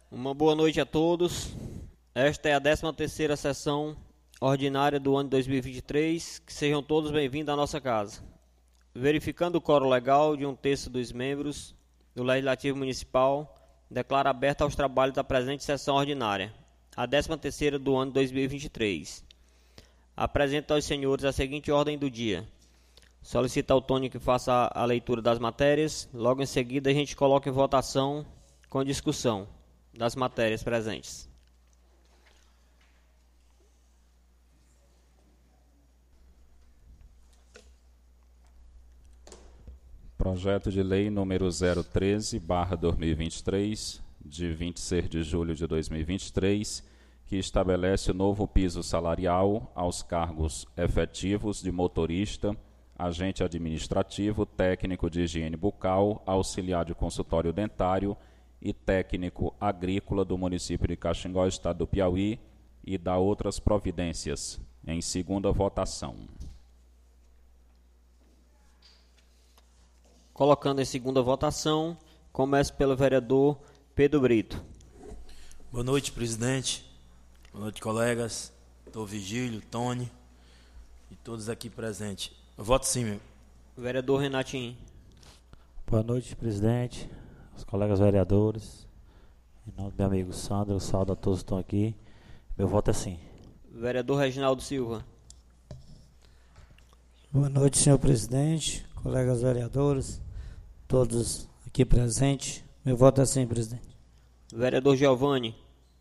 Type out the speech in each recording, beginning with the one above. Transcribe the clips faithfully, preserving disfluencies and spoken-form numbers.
Uma boa noite a todos. Esta é a décima terceira sessão ordinária do ano de dois mil e vinte e três. Que sejam todos bem-vindos à nossa casa. Verificando o quórum legal de um terço dos membros do Legislativo Municipal, declaro aberta aos trabalhos da presente sessão ordinária, a décima terceira do ano de dois mil e vinte e três. Apresento aos senhores a seguinte ordem do dia. Solicito ao Tony que faça a leitura das matérias. Logo em seguida a gente coloca em votação com discussão das matérias presentes. Projeto de Lei número zero treze barra dois mil e vinte e três, de vinte e seis de julho de dois mil e vinte e três, que estabelece o novo piso salarial aos cargos efetivos de motorista, agente administrativo, técnico de higiene bucal, auxiliar de consultório dentário e técnico agrícola do município de Caxingó, estado do Piauí, e dá outras providências, em segunda votação. Colocando em segunda votação, começo pelo vereador Pedro Brito. Boa noite, presidente. Boa noite, colegas. Doutor Vigílio, Tony e todos aqui presentes. Eu voto sim, meu. Vereador Renatinho. Boa noite, presidente, os colegas vereadores. Em nome do meu amigo Sandro, eu saúdo a todos que estão aqui. Meu voto é sim. Vereador Reginaldo Silva. Boa noite, senhor presidente, colegas vereadores, todos aqui presentes. Meu voto é sim, presidente. Vereador Giovanni.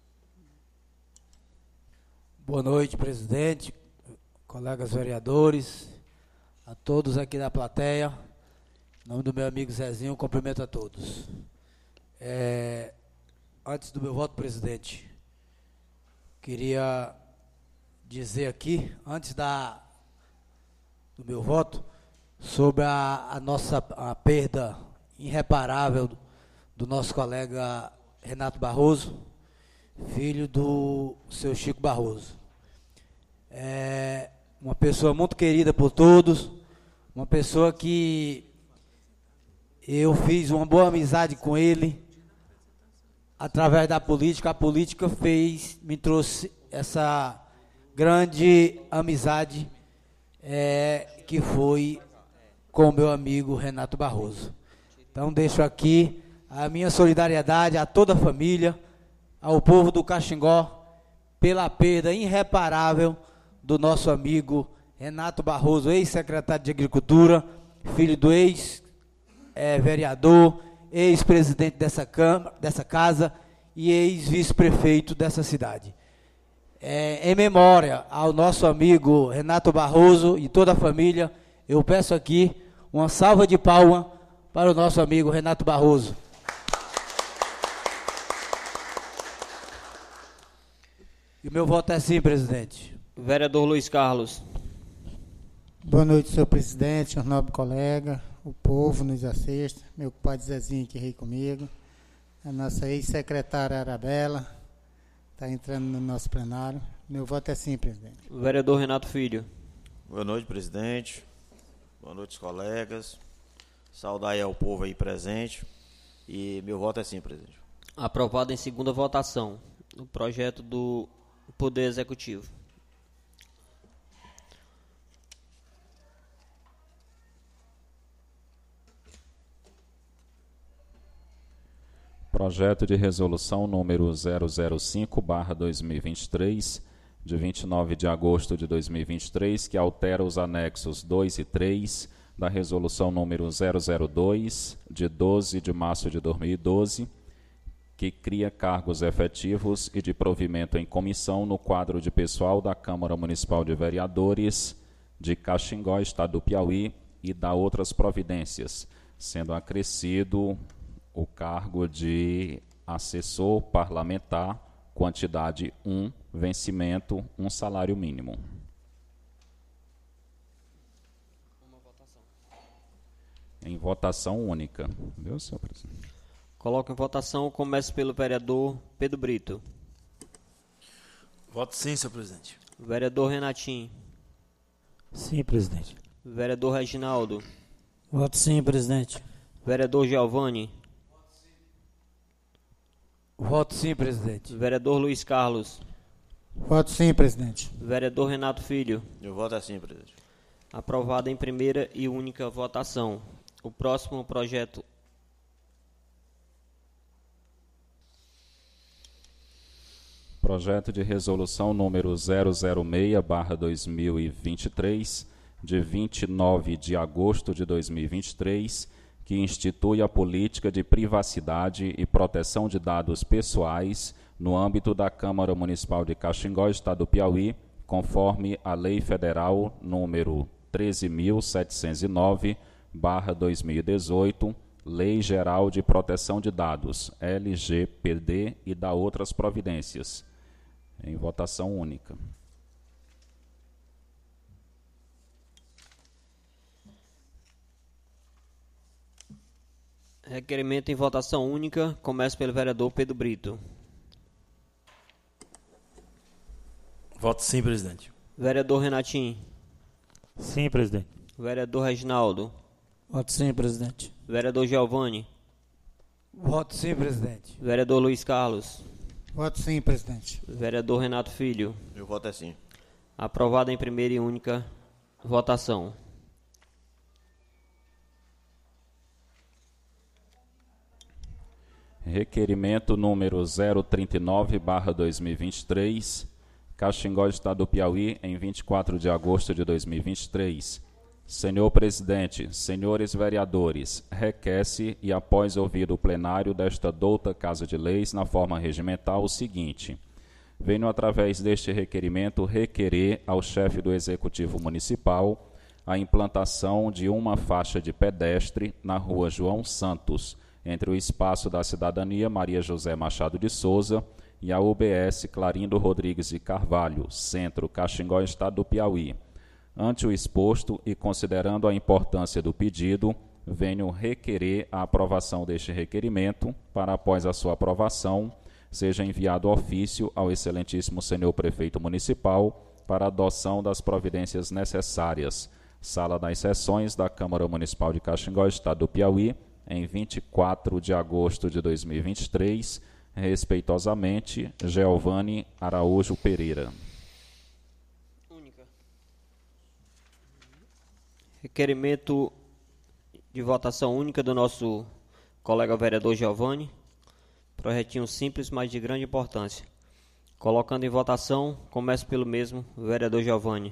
Boa noite, presidente, colegas vereadores, a todos aqui da plateia. Em nome do meu amigo Zezinho, cumprimento a todos. É, antes do meu voto, presidente, queria dizer aqui, antes da, do meu voto, sobre a, a nossa a perda irreparável do, do nosso colega Renato Barroso, filho do seu Chico Barroso. É uma pessoa muito querida por todos, uma pessoa que eu fiz uma boa amizade com ele através da política. A política fez, me trouxe essa grande amizade é, que foi com o meu amigo Renato Barroso. Então deixo aqui a minha solidariedade a toda a família, ao povo do Caxingó, pela perda irreparável do nosso amigo Renato Barroso, ex-secretário de Agricultura, filho do ex-vereador, é, ex-presidente dessa, câmara, dessa casa e ex-vice-prefeito dessa cidade. É, em memória ao nosso amigo Renato Barroso e toda a família, eu peço aqui uma salva de palmas para o nosso amigo Renato Barroso. E o meu voto é sim, presidente. Vereador Luiz Carlos. Boa noite, senhor presidente, senhor nobre colega, o povo nos assiste, meu compadre Zezinho aqui ri comigo, a nossa ex-secretária Arabella está entrando no nosso plenário. Meu voto é sim, presidente. Vereador Renato Filho. Boa noite, presidente. Boa noite, colegas. Saudar aí ao povo aí presente. E meu voto é sim, presidente. Aprovado em segunda votação o projeto do Poder Executivo. Projeto de resolução número zero zero cinco barra dois mil e vinte e três, de vinte e nove de agosto de dois mil e vinte e três, que altera os anexos dois e três da resolução número zero zero dois, de doze de março de dois mil e doze, que cria cargos efetivos e de provimento em comissão no quadro de pessoal da Câmara Municipal de Vereadores de Caxingó, estado do Piauí, e dá outras providências, sendo acrescido o cargo de assessor parlamentar, quantidade um, vencimento, um salário mínimo. Uma votação. Em votação única. Viu, senhor presidente? Coloco em votação, começo pelo vereador Pedro Brito. Voto sim, senhor presidente. Vereador Renatinho. Sim, presidente. Vereador Reginaldo. Voto sim, presidente. Vereador Giovanni. Voto sim, presidente. Vereador Luiz Carlos. Voto sim, presidente. Vereador Renato Filho. Meu voto é sim, presidente. Aprovado em primeira e única votação. O próximo projeto. Projeto de resolução número zero zero seis barra dois mil e vinte e três, de vinte e nove de agosto de dois mil e vinte e três, que institui a política de privacidade e proteção de dados pessoais no âmbito da Câmara Municipal de Caxingó, Estado do Piauí, conforme a Lei Federal número treze mil setecentos e nove barra dois mil e dezoito, Lei Geral de Proteção de Dados, L G P D, e da outras providências. Em votação única. Requerimento em votação única. Começa pelo vereador Pedro Brito. Voto sim, presidente. Vereador Renatinho. Sim, presidente. Vereador Reginaldo. Voto sim, presidente. Vereador Giovanni. Voto sim, presidente. Vereador Luiz Carlos. Voto sim, presidente. Vereador Renato Filho. Meu voto é sim. Aprovado em primeira e única votação. Requerimento número zero trinta e nove barra dois mil e vinte e três, Caxingó, Estado do Piauí, em vinte e quatro de agosto de dois mil e vinte e três. Senhor presidente, senhores vereadores, requer-se e após ouvido o plenário desta douta Casa de Leis na forma regimental o seguinte: venho através deste requerimento requerer ao chefe do Executivo Municipal a implantação de uma faixa de pedestre na rua João Santos, entre o Espaço da Cidadania Maria José Machado de Souza e a U B S Clarindo Rodrigues de Carvalho, Centro, Caxingó, Estado do Piauí. Ante o exposto e considerando a importância do pedido, venho requerer a aprovação deste requerimento para, após a sua aprovação, seja enviado ofício ao excelentíssimo senhor prefeito municipal para adoção das providências necessárias. Sala das Sessões da Câmara Municipal de Caxingó, Estado do Piauí, em vinte e quatro de agosto de dois mil e vinte e três, respeitosamente, Giovanni Araújo Pereira. Única. Requerimento de votação única do nosso colega vereador Giovanni. Projetinho simples, mas de grande importância. Colocando em votação, começo pelo mesmo vereador Giovanni.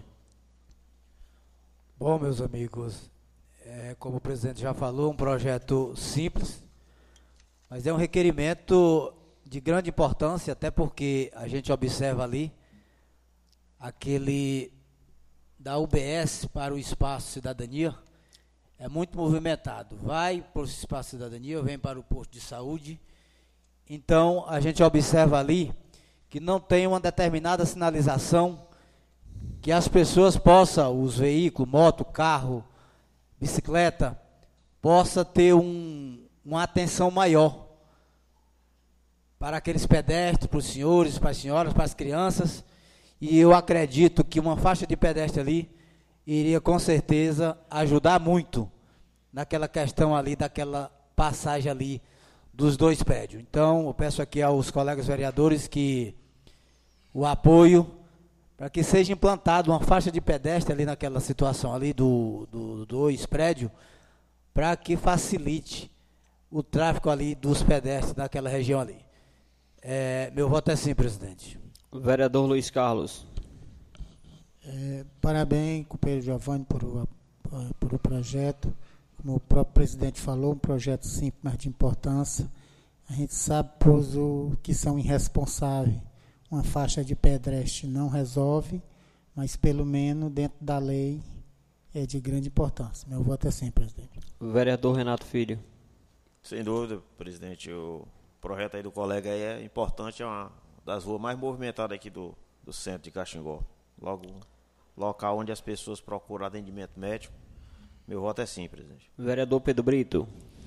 Bom, meus amigos, é, como o presidente já falou, um projeto simples, mas é um requerimento de grande importância, até porque a gente observa ali aquele da U B S para o Espaço Cidadania, é muito movimentado. Vai para o Espaço Cidadania, vem para o posto de saúde. Então, a gente observa ali que não tem uma determinada sinalização que as pessoas possam, os veículos, moto, carro, bicicleta, possa ter um, uma atenção maior para aqueles pedestres, para os senhores, para as senhoras, para as crianças. E eu acredito que uma faixa de pedestre ali iria com certeza ajudar muito naquela questão ali, daquela passagem ali dos dois prédios. Então, eu peço aqui aos colegas vereadores que o apoio para que seja implantada uma faixa de pedestre ali naquela situação ali do, do, do dois prédios, para que facilite o tráfego ali dos pedestres naquela região ali. É, meu voto é sim, presidente. Vereador Luiz Carlos. É, parabéns, companheiro Giovanni, por o, por o projeto. Como o próprio presidente falou, um projeto simples, mas de importância. A gente sabe, pois, o que são irresponsáveis. Uma faixa de pedestre não resolve, mas pelo menos dentro da lei é de grande importância. Meu voto é sim, presidente. Vereador Renato Filho. Sem dúvida, presidente. O projeto aí do colega aí é importante, é uma das ruas mais movimentadas aqui do, do centro de Caxingó. Logo, local onde as pessoas procuram atendimento médico. Meu voto é sim, presidente. Vereador Pedro Brito.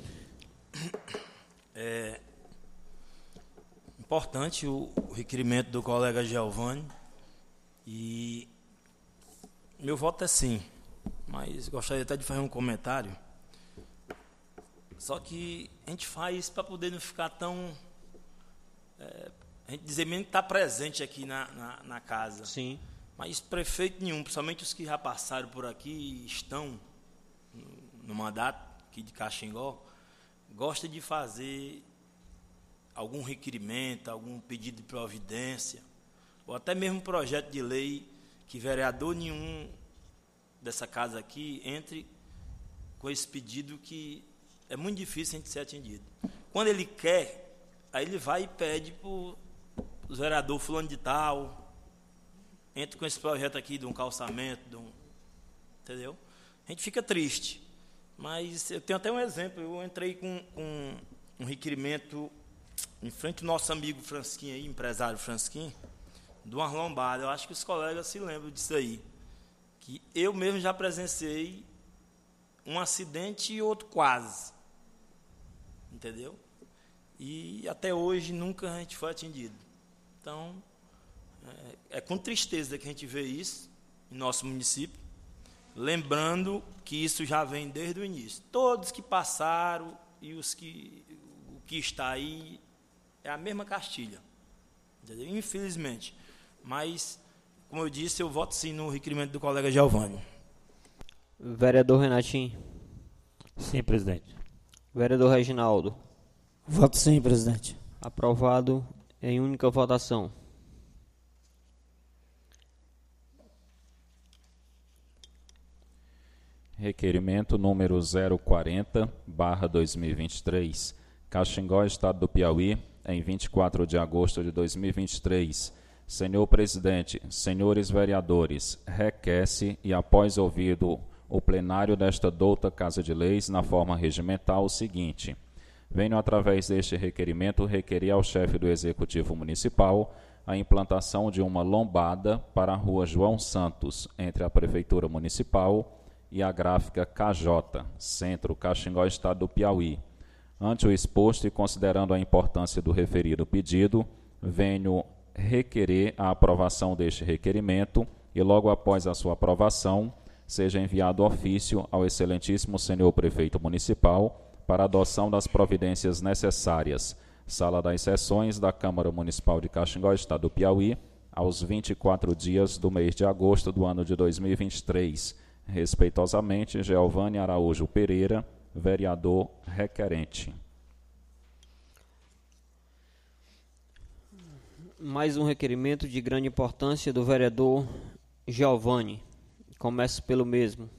É importante o, o requerimento do colega Giovanni e meu voto é sim, mas gostaria até de fazer um comentário. Só que a gente faz para poder não ficar tão é, a gente dizer mesmo que está presente aqui na, na, na casa. Sim. Mas prefeito nenhum, principalmente os que já passaram por aqui e estão no, no mandato aqui de Caxingó, gosta de fazer algum requerimento, algum pedido de providência, ou até mesmo projeto de lei que vereador nenhum dessa casa aqui entre com esse pedido que é muito difícil a gente ser atendido. Quando ele quer, aí ele vai e pede para os vereadores fulano de tal, entra com esse projeto aqui de um calçamento, de um, entendeu? A gente fica triste. Mas eu tenho até um exemplo, eu entrei com, com um requerimento em frente ao nosso amigo Fransquim, aí, empresário Fransquim, de uma lombada. Eu acho que os colegas se lembram disso aí. Que eu mesmo já presenciei um acidente e outro quase. Entendeu? E até hoje nunca a gente foi atendido. Então, é, é com tristeza que a gente vê isso em nosso município, lembrando que isso já vem desde o início. Todos que passaram e os que, o que está aí é a mesma castilha. Entendeu? Infelizmente. Mas, como eu disse, eu voto sim no requerimento do colega Giovanni. Vereador Renatinho. Sim, presidente. Vereador Reginaldo. Voto sim, presidente. Aprovado em única votação. Requerimento número zero quarenta barra dois mil e vinte e três, Caxingó, Estado do Piauí, em vinte e quatro de agosto de dois mil e vinte e três. Senhor presidente, senhores vereadores, requer-se e após ouvido o plenário desta douta Casa de Leis na forma regimental o seguinte: venho através deste requerimento requerer ao chefe do Executivo Municipal a implantação de uma lombada para a rua João Santos, entre a Prefeitura Municipal e a gráfica K J, Centro, Caxingó, Estado do Piauí. Ante o exposto e considerando a importância do referido pedido, venho requerer a aprovação deste requerimento e logo após a sua aprovação, seja enviado ofício ao excelentíssimo senhor prefeito municipal para adoção das providências necessárias. Sala das Sessões da Câmara Municipal de Caxingó, Estado do Piauí, aos vinte e quatro dias do mês de agosto do ano de dois mil e vinte e três. Respeitosamente, Giovanni Araújo Pereira, vereador requerente. Mais um requerimento de grande importância do vereador Giovanni. Começo pelo mesmo.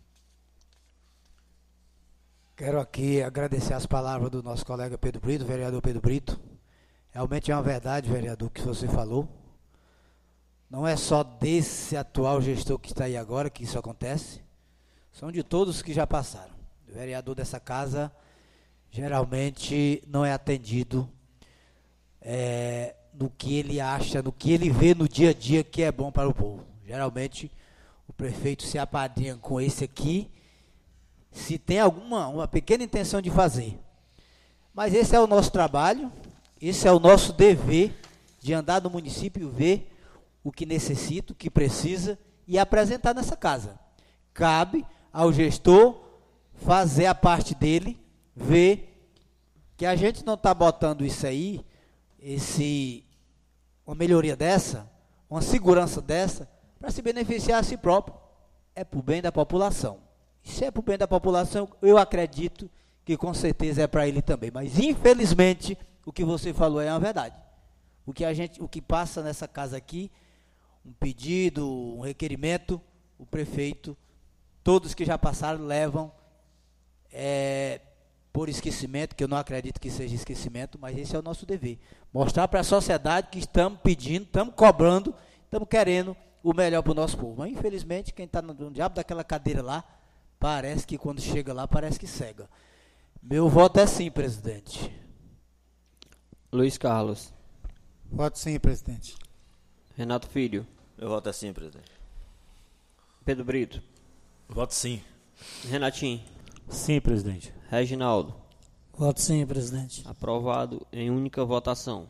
Quero aqui agradecer as palavras do nosso colega Pedro Brito, vereador Pedro Brito. Realmente é uma verdade, vereador, o que você falou. Não é só desse atual gestor que está aí agora que isso acontece, são de todos que já passaram. O vereador dessa casa geralmente não é atendido é, no que ele acha, no que ele vê no dia a dia que é bom para o povo. Geralmente o prefeito se apadrinha com esse aqui, se tem alguma uma pequena intenção de fazer. Mas esse é o nosso trabalho, esse é o nosso dever de andar no município e ver o que necessita, o que precisa e apresentar nessa casa. Cabe ao gestor fazer a parte dele, ver que a gente não está botando isso aí, esse, uma melhoria dessa, uma segurança dessa, para se beneficiar a si próprio. É para o bem da população. E se é para o bem da população, eu acredito que com certeza é para ele também. Mas infelizmente, o que você falou é uma verdade. O que, a gente, o que passa nessa casa aqui, um pedido, um requerimento, o prefeito, todos que já passaram levam é, por esquecimento, que eu não acredito que seja esquecimento, mas esse é o nosso dever. Mostrar para a sociedade que estamos pedindo, estamos cobrando, estamos querendo o melhor para o nosso povo. Mas infelizmente, quem está no, no diabo daquela cadeira lá, parece que quando chega lá, parece que cega. Meu voto é sim, presidente. Luiz Carlos. Voto sim, presidente. Renato Filho. Meu voto é sim, presidente. Pedro Brito. Voto sim. Renatinho. Sim, presidente. Reginaldo. Voto sim, presidente. Aprovado em única votação.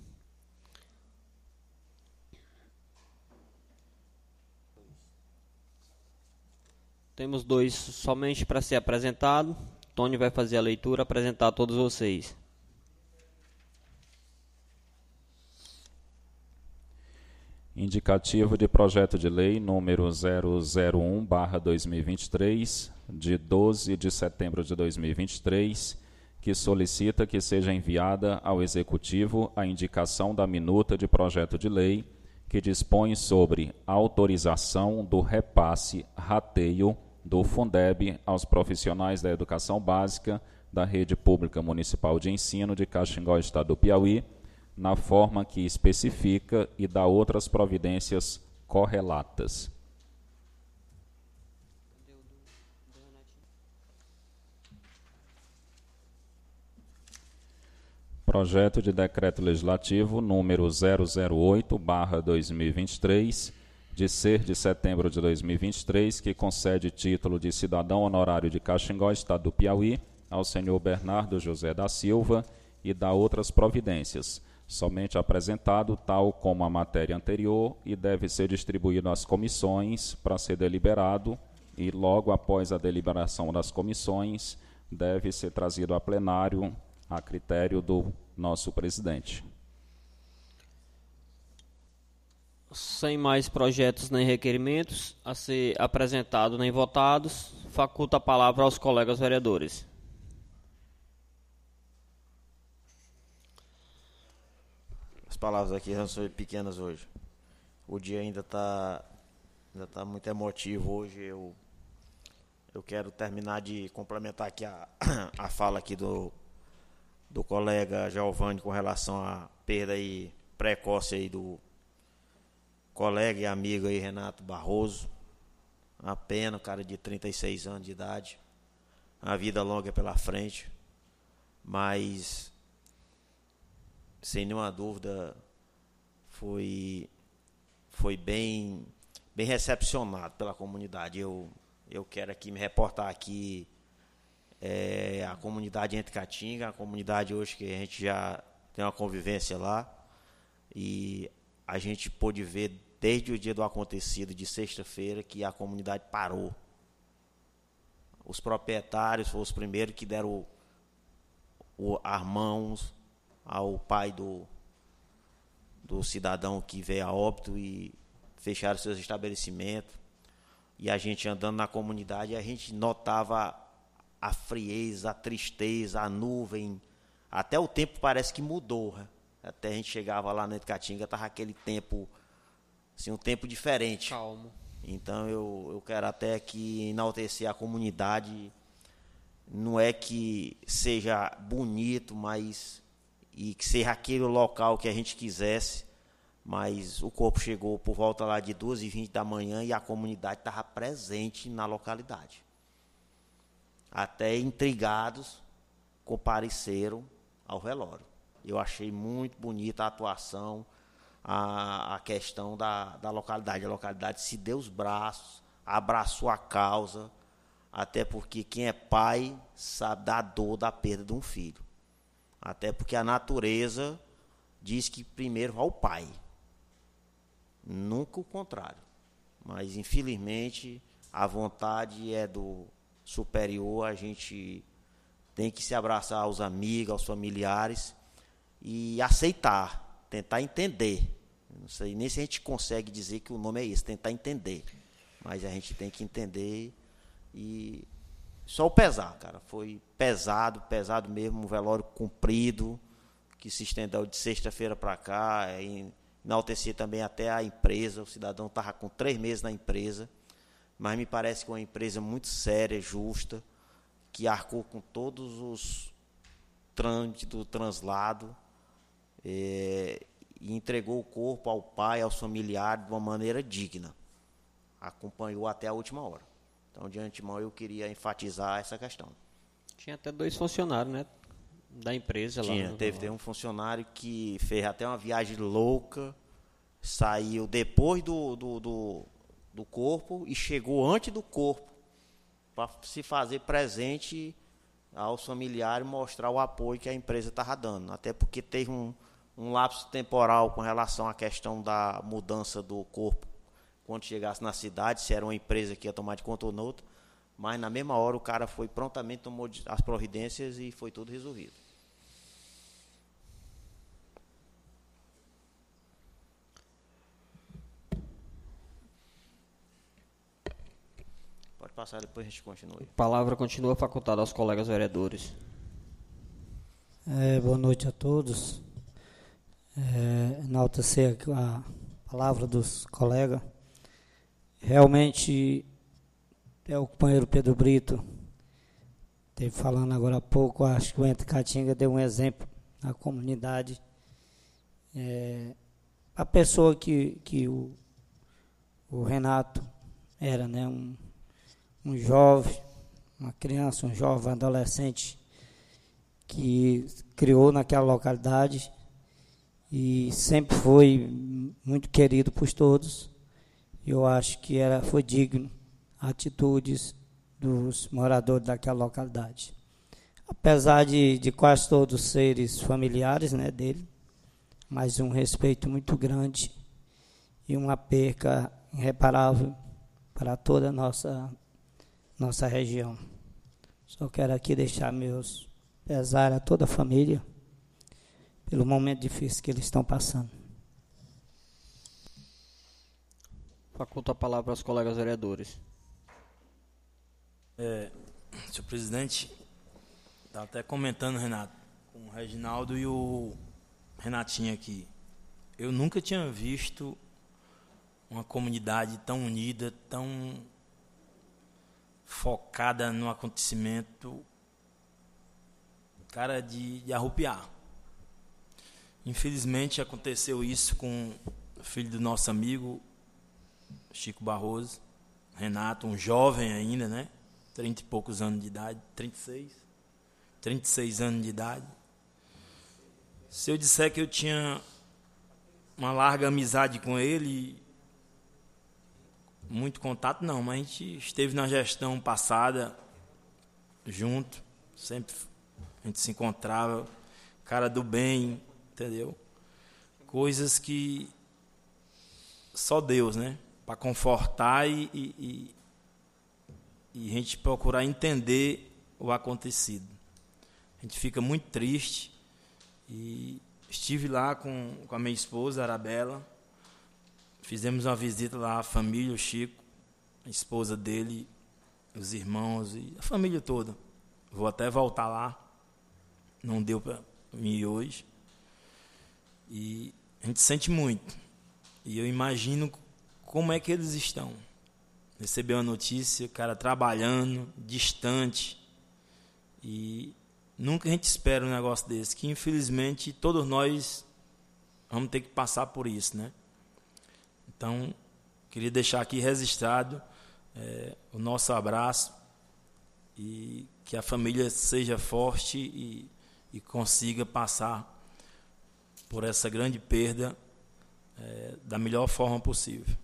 Temos dois somente para ser apresentado. Tony vai fazer a leitura, apresentar a todos vocês. Indicativo de projeto de lei número zero zero um barra dois mil e vinte e três, de doze de setembro de dois mil e vinte e três, que solicita que seja enviada ao Executivo a indicação da minuta de projeto de lei que dispõe sobre autorização do repasse rateio do Fundeb aos profissionais da educação básica da Rede Pública Municipal de Ensino de Caxingó, Estado do Piauí, na forma que especifica e dá outras providências correlatas. Projeto de Decreto Legislativo número zero zero oito barra dois mil e vinte e três, de seis de setembro de dois mil e vinte e três, que concede título de cidadão honorário de Caxingó, Estado do Piauí, ao senhor Bernardo José da Silva e dá outras providências, somente apresentado tal como a matéria anterior e deve ser distribuído às comissões para ser deliberado e logo após a deliberação das comissões deve ser trazido a plenário a critério do nosso presidente. Sem mais projetos nem requerimentos a ser apresentados nem votados, faculta a palavra aos colegas vereadores. As palavras aqui não são pequenas hoje. O dia ainda está ainda tá muito emotivo hoje. Eu, eu quero terminar de complementar aqui a, a fala aqui do, do colega Giovanni com relação à perda aí precoce aí do colega e amigo aí Renato Barroso. Uma pena, cara de trinta e seis anos de idade. Uma vida longa pela frente. Mas sem nenhuma dúvida, foi, foi bem, bem recepcionado pela comunidade. Eu, eu quero aqui me reportar aqui é, a comunidade Entre Caatinga, a comunidade hoje que a gente já tem uma convivência lá, e a gente pôde ver desde o dia do acontecido de sexta-feira que a comunidade parou. Os proprietários foram os primeiros que deram o, o, as mãos ao pai do, do cidadão que veio a óbito e fecharam seus estabelecimentos. E a gente andando na comunidade, a gente notava a frieza, a tristeza, a nuvem. Até o tempo parece que mudou. Né? Até a gente chegava lá na Caatinga, estava aquele tempo, assim, um tempo diferente. Calmo. Então eu, eu quero até aqui enaltecer a comunidade. Não é que seja bonito, mas e que seja aquele local que a gente quisesse, mas o corpo chegou por volta lá de duas e vinte da manhã e a comunidade estava presente na localidade. Até intrigados compareceram ao velório. Eu achei muito bonita a atuação, a, a questão da, da localidade. A localidade se deu os braços, abraçou a causa, até porque quem é pai sabe da dor da perda de um filho. Até porque a natureza diz que primeiro vai o pai, nunca o contrário. Mas, infelizmente, a vontade é do superior, a gente tem que se abraçar aos amigos, aos familiares e aceitar, tentar entender. Não sei nem se a gente consegue dizer que o nome é esse, tentar entender. Mas a gente tem que entender e só o pesar, cara. Foi pesado, pesado mesmo, um velório comprido, que se estendeu de sexta-feira para cá, enaltecer também até a empresa. O cidadão estava com três meses na empresa, mas me parece que é uma empresa muito séria, justa, que arcou com todos os trâmites do translado é, e entregou o corpo ao pai, aos familiares, de uma maneira digna. Acompanhou até a última hora. Então, de antemão, eu queria enfatizar essa questão. Tinha até dois funcionários, né, da empresa lá. Tinha, no... teve, teve um funcionário que fez até uma viagem louca, saiu depois do, do, do, do corpo e chegou antes do corpo para se fazer presente aos familiares, mostrar o apoio que a empresa estava dando. Até porque teve um, um lapso temporal com relação à questão da mudança do corpo quando chegasse na cidade, se era uma empresa que ia tomar de conta ou noutra, mas na mesma hora o cara foi prontamente, tomou as providências e foi tudo resolvido. Pode passar, depois a gente continua. A palavra continua facultada aos colegas vereadores. É, boa noite a todos. É, enaltecer a palavra dos colegas. Realmente, é o companheiro Pedro Brito esteve falando agora há pouco, acho que o Ente Caatinga deu um exemplo na comunidade. É, a pessoa que, que o, o Renato era, né, um, um jovem, uma criança, um jovem, um adolescente, que criou naquela localidade e sempre foi muito querido por todos. Eu acho que era, foi digno atitudes dos moradores daquela localidade. Apesar de, de quase todos seres familiares, né, dele, mas um respeito muito grande e uma perca irreparável para toda a nossa, nossa região. Só quero aqui deixar meus pesar a toda a família pelo momento difícil que eles estão passando. Faculto a palavra aos colegas vereadores. É, senhor presidente, estava até comentando, Renato, com o Reginaldo e o Renatinho aqui. Eu nunca tinha visto uma comunidade tão unida, tão focada no acontecimento, cara, de, de arrupiar. Infelizmente aconteceu isso com o filho do nosso amigo Chico Barroso, Renato, um jovem ainda, né? Trinta e poucos anos de idade, trinta e seis, trinta e seis anos de idade. Se eu disser que eu tinha uma larga amizade com ele, muito contato, não, mas a gente esteve na gestão passada junto, sempre a gente se encontrava, cara do bem, entendeu? Coisas que só Deus, né? Para confortar e, e, e a gente procurar entender o acontecido. A gente fica muito triste. E estive lá com, com a minha esposa, Arabella. Fizemos uma visita lá à família, o Chico, a esposa dele, os irmãos e a família toda. Vou até voltar lá. Não deu para mim ir hoje. E a gente sente muito. E eu imagino como é que eles estão. Recebeu a notícia, o cara trabalhando, distante. E nunca a gente espera um negócio desse, que infelizmente todos nós vamos ter que passar por isso, né? Então, queria deixar aqui registrado é, o nosso abraço e que a família seja forte e, e consiga passar por essa grande perda é, da melhor forma possível.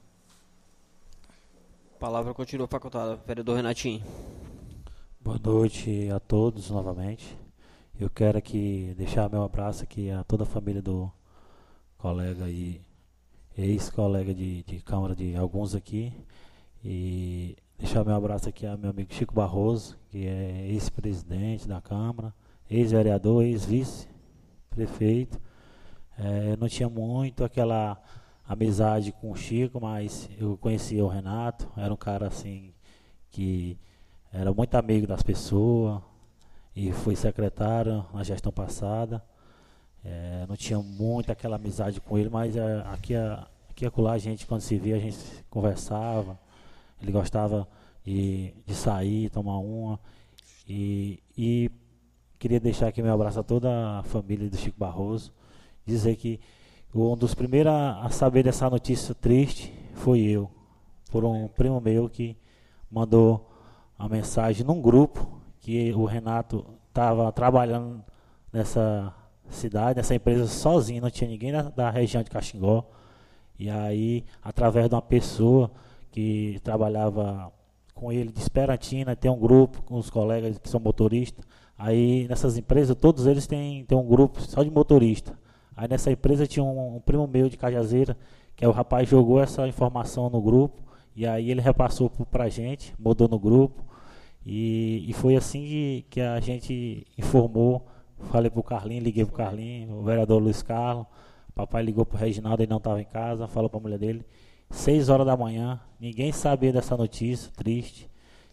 A palavra continua facultada. Vereador Renatinho. Boa noite a todos novamente. Eu quero aqui deixar meu abraço aqui a toda a família do colega e ex-colega de, de Câmara de alguns aqui. E deixar meu abraço aqui a meu amigo Chico Barroso, que é ex-presidente da Câmara, ex-vereador, ex-vice-prefeito. É, eu não tinha muito aquela amizade com o Chico, mas eu conhecia o Renato, era um cara assim que era muito amigo das pessoas e foi secretário na gestão passada. É, não tinha muito aquela amizade com ele, mas é, aqui, aqui e acolá a gente, quando se via, a gente conversava. Ele gostava de, de sair, tomar uma. E, e queria deixar aqui meu abraço a toda a família do Chico Barroso. Dizer que um dos primeiros a, a saber dessa notícia triste foi eu, por um primo meu que mandou uma mensagem num grupo que o Renato estava trabalhando nessa cidade, nessa empresa sozinho, não tinha ninguém da, da região de Caxingó. E aí, através de uma pessoa que trabalhava com ele de Esperantina, tem um grupo com os colegas que são motoristas. Aí nessas empresas, todos eles têm, têm um grupo só de motorista. Aí nessa empresa tinha um, um primo meu de Cajazeira, que é o rapaz jogou essa informação no grupo, e aí ele repassou para a gente, mudou no grupo, e, e foi assim que, que a gente informou. Falei para o Carlinho, liguei para o Carlinho, o vereador Luiz Carlos, o papai ligou para o Reginaldo, ele não estava em casa, falou para a mulher dele, seis horas da manhã, ninguém sabia dessa notícia, triste,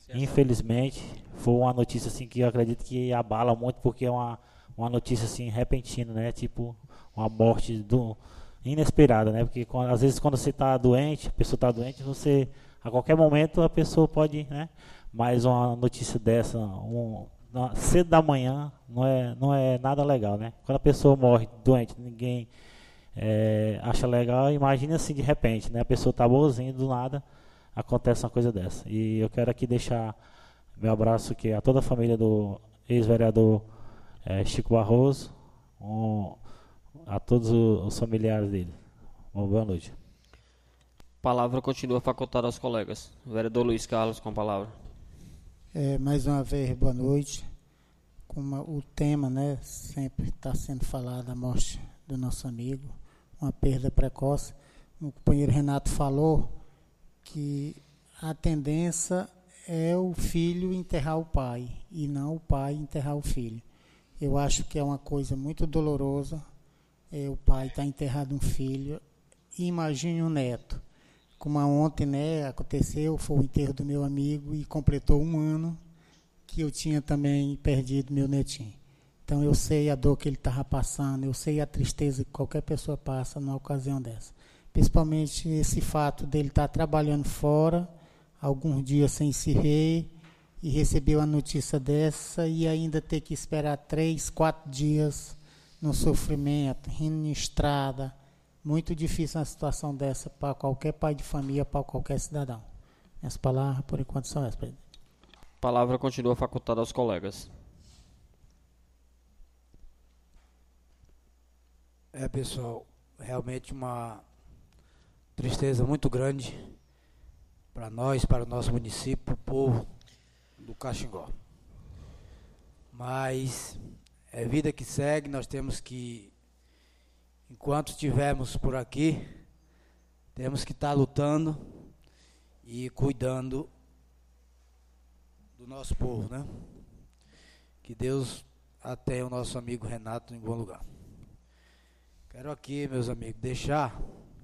infelizmente, foi uma notícia assim que eu acredito que abala muito, porque é uma, uma notícia assim repentina, né? Tipo, uma morte do, inesperada, né? Porque quando, às vezes quando você está doente, a pessoa está doente, você, a qualquer momento a pessoa pode, né? Mas uma notícia dessa, um, cedo da manhã, não é, não é nada legal, né? Quando a pessoa morre doente, ninguém é, acha legal, imagina assim de repente, né? A pessoa está boazinha, do nada acontece uma coisa dessa. E eu quero aqui deixar meu abraço aqui a toda a família do ex-vereador é, Chico Barroso, um, a todos os familiares dele. Uma boa noite. A palavra continua facultada aos colegas. O vereador Luiz Carlos com a palavra. É, mais uma vez, boa noite. Como o tema, né, sempre está sendo falado, a morte do nosso amigo, uma perda precoce. O companheiro Renato falou que a tendência é o filho enterrar o pai e não o pai enterrar o filho. Eu acho que é uma coisa muito dolorosa. É, o pai está enterrado um filho. Imagine um neto. Como ontem, né, aconteceu, foi o enterro do meu amigo e completou um ano que eu tinha também perdido meu netinho. Então eu sei a dor que ele estava passando, eu sei a tristeza que qualquer pessoa passa numa ocasião dessa. Principalmente esse fato dele estar trabalhando fora, alguns dias sem se ver, e receber uma notícia dessa e ainda ter que esperar três, quatro dias no sofrimento, rindo em estrada. Muito difícil uma situação dessa para qualquer pai de família, para qualquer cidadão. Minhas palavras, por enquanto, são essas, presidente. A palavra continua facultada aos colegas. É, pessoal, realmente uma tristeza muito grande para nós, para o nosso município, para o povo do Caxingó. Mas é vida que segue, nós temos que, enquanto estivermos por aqui, temos que estar lutando e cuidando do nosso povo, né? Que Deus atenha o nosso amigo Renato em bom lugar. Quero aqui, meus amigos, deixar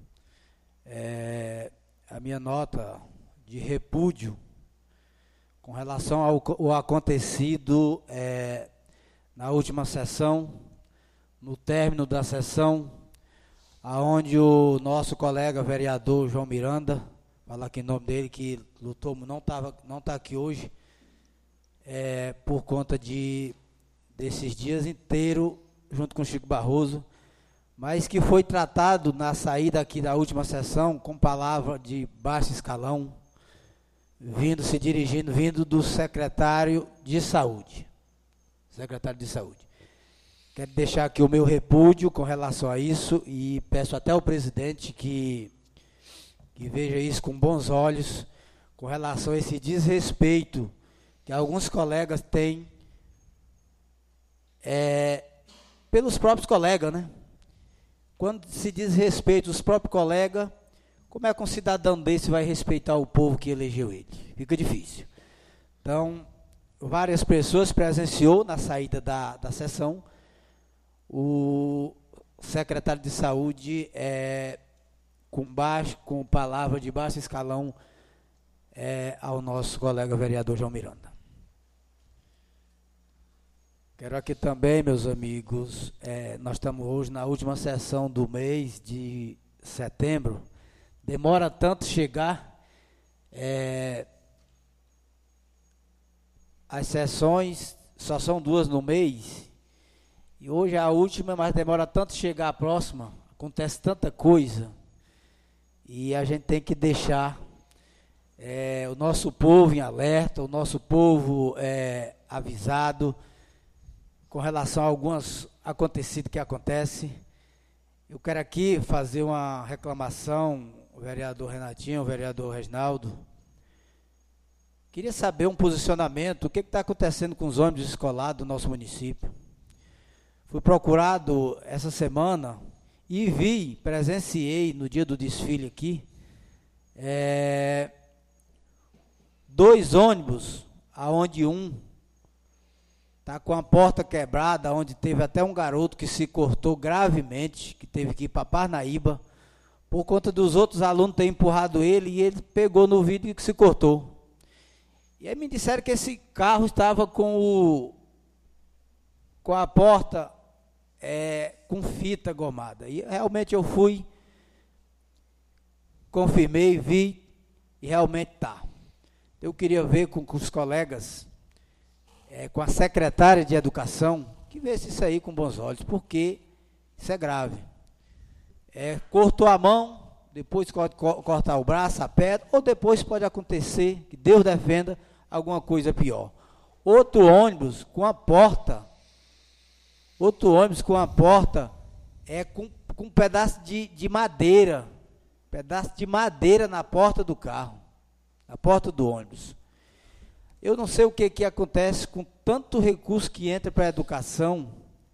é, a minha nota de repúdio com relação ao, ao acontecido é, na última sessão, no término da sessão, aonde o nosso colega vereador João Miranda, falar aqui em nome dele, que lutou, não estava, não está aqui hoje, é, por conta de desses dias inteiros, junto com o Chico Barroso, mas que foi tratado na saída aqui da última sessão com palavra de baixo escalão, vindo, se dirigindo, vindo do secretário de saúde. Secretário de saúde. Quero deixar aqui o meu repúdio com relação a isso e peço até ao presidente que, que veja isso com bons olhos, com relação a esse desrespeito que alguns colegas têm é, pelos próprios colegas, né? Quando se diz respeito aos próprios colegas, como é que um cidadão desse vai respeitar o povo que elegeu ele? Fica difícil. Então, várias pessoas presenciou na saída da, da sessão o secretário de saúde é, com, baixo, com palavra de baixo escalão é, ao nosso colega vereador João Miranda. Quero aqui também, meus amigos, é, nós estamos hoje na última sessão do mês de setembro. Demora tanto chegar, é, as sessões só são duas no mês, e hoje é a última, mas demora tanto chegar a próxima, acontece tanta coisa, e a gente tem que deixar é, o nosso povo em alerta, o nosso povo é, avisado, com relação a alguns acontecidos que acontecem. Eu quero aqui fazer uma reclamação, o vereador Renatinho, o vereador Reginaldo. Queria saber um posicionamento, o que está acontecendo com os ônibus escolares do nosso município. Fui procurado essa semana e vi, presenciei no dia do desfile aqui, é, dois ônibus, aonde um está com a porta quebrada, onde teve até um garoto que se cortou gravemente, que teve que ir para Parnaíba, por conta dos outros alunos terem empurrado ele, e ele pegou no vidro e se cortou. E aí me disseram que esse carro estava com, o, com a porta é, com fita gomada. E realmente eu fui, confirmei, vi, e realmente está. Eu queria ver com, com os colegas, é, com a secretária de Educação, que vesse isso aí com bons olhos, porque isso é grave. É, cortou a mão, depois pode cortar o braço, a perna, ou depois pode acontecer, que Deus defenda, alguma coisa pior. Outro ônibus com a porta, outro ônibus com a porta, é com, com um pedaço de, de madeira, pedaço de madeira na porta do carro, na porta do ônibus. Eu não sei o que, que acontece com tanto recurso que entra para a educação,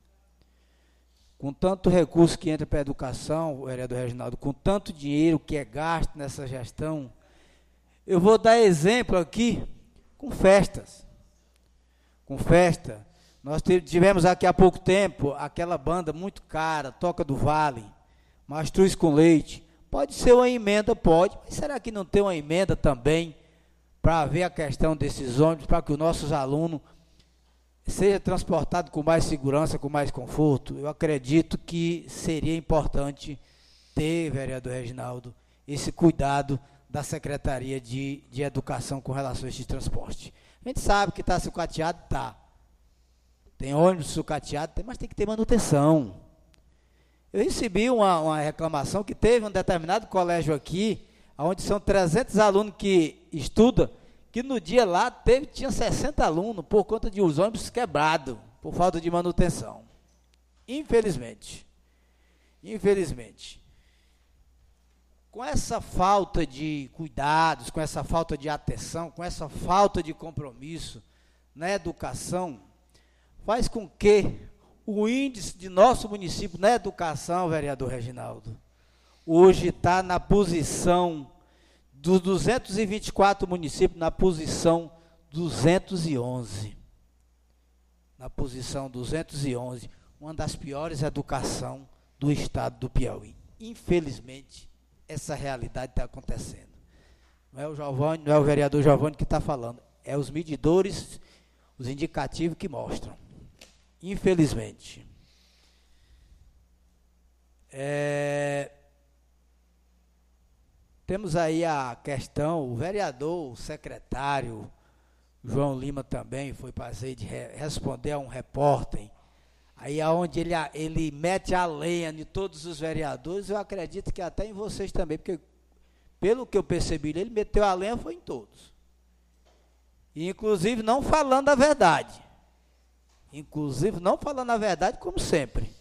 com tanto recurso que entra para a educação, vereador Reginaldo, com tanto dinheiro que é gasto nessa gestão. Eu vou dar exemplo aqui com festas. Com festa. Nós tivemos aqui há pouco tempo aquela banda muito cara, Toca do Vale, Mastruz com Leite. Pode ser uma emenda, pode, mas será que não tem uma emenda também para ver a questão desses ônibus, para que os nossos alunos seja transportado com mais segurança, com mais conforto? Eu acredito que seria importante ter, vereador Reginaldo, esse cuidado da Secretaria de, de Educação com relação a esse transporte. A gente sabe que está sucateado, está. Tem ônibus sucateado, tem, mas tem que ter manutenção. Eu recebi uma, uma reclamação que teve um determinado colégio aqui, onde são trezentos alunos que estudam, que no dia lá teve, tinha sessenta alunos por conta de os ônibus quebrados, por falta de manutenção. Infelizmente. Infelizmente. Com essa falta de cuidados, com essa falta de atenção, com essa falta de compromisso na educação, faz com que o índice de nosso município na educação, vereador Reginaldo, hoje está na posição dos duzentos e vinte e quatro municípios, na posição duzentos e onze. Na posição duzentos e onze, uma das piores educações do estado do Piauí. Infelizmente, essa realidade está acontecendo. Não é o Giovanni, não é o vereador Giovanni que está falando, é os medidores, os indicativos que mostram. Infelizmente. É, temos aí a questão, o vereador, o secretário, João Lima também foi fazer de re, responder a um repórter, aí aonde ele, ele mete a lenha de todos os vereadores, eu acredito que até em vocês também, porque pelo que eu percebi, ele meteu a lenha foi em todos. E, inclusive não falando a verdade. Inclusive não falando a verdade, como sempre.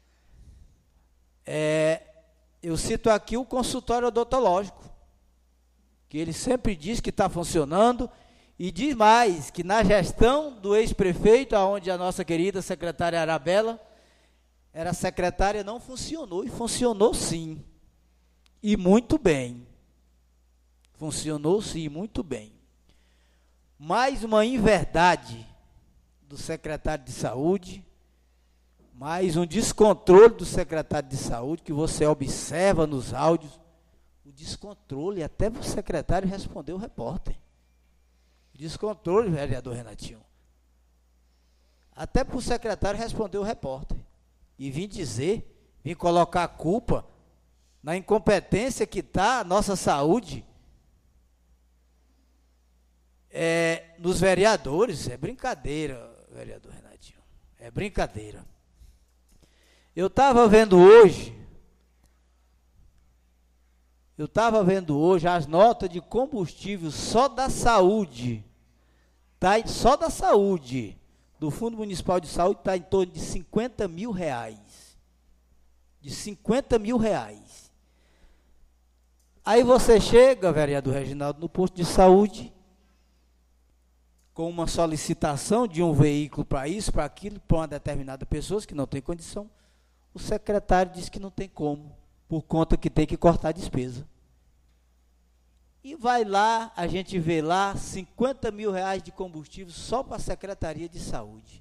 É, eu cito aqui o consultório odontológico, que ele sempre diz que está funcionando, e diz mais, que na gestão do ex-prefeito, onde a nossa querida secretária Arabella era secretária, não funcionou, e funcionou sim, e muito bem. Funcionou sim, muito bem. Mais uma inverdade do secretário de Saúde, mais um descontrole do secretário de Saúde, que você observa nos áudios, o descontrole, até o secretário respondeu o repórter. O descontrole, vereador Renatinho. Até para o secretário respondeu o repórter. E vim dizer, vim colocar a culpa na incompetência que está a nossa saúde, é, nos vereadores. É brincadeira, vereador Renatinho, é brincadeira. Eu estava vendo hoje, eu estava vendo hoje as notas de combustível só da saúde, tá, só da saúde, do Fundo Municipal de Saúde, está em torno de cinquenta mil reais. De cinquenta mil reais. Aí você chega, vereador Reginaldo, no posto de saúde, com uma solicitação de um veículo para isso, para aquilo, para uma determinada pessoa que não tem condição, o secretário diz que não tem como, por conta que tem que cortar a despesa. E vai lá, a gente vê lá, cinquenta mil reais de combustível só para a Secretaria de Saúde.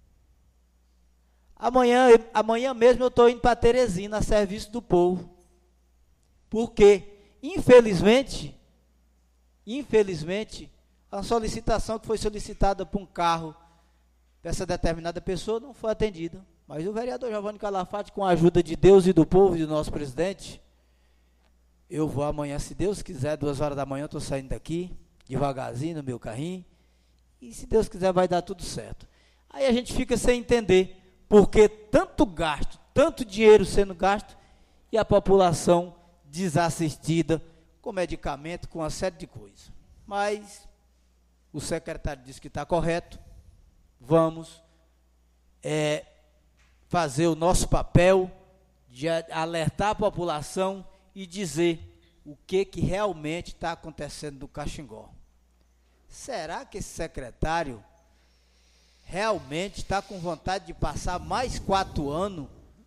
Amanhã, amanhã mesmo eu estou indo para Teresina, a serviço do povo. Porque, infelizmente, infelizmente, a solicitação que foi solicitada por um carro dessa determinada pessoa não foi atendida. Mas o vereador Giovanni Calafate, com a ajuda de Deus e do povo e do nosso presidente, eu vou amanhã, se Deus quiser, duas horas da manhã, estou saindo daqui, devagarzinho no meu carrinho, e se Deus quiser vai dar tudo certo. Aí a gente fica sem entender por que tanto gasto, tanto dinheiro sendo gasto, e a população desassistida com medicamento, com uma série de coisas. Mas o secretário disse que está correto, vamos é, fazer o nosso papel de alertar a população e dizer o que, que realmente está acontecendo no Caxingó. Será que esse secretário realmente está com vontade de passar mais quatro anos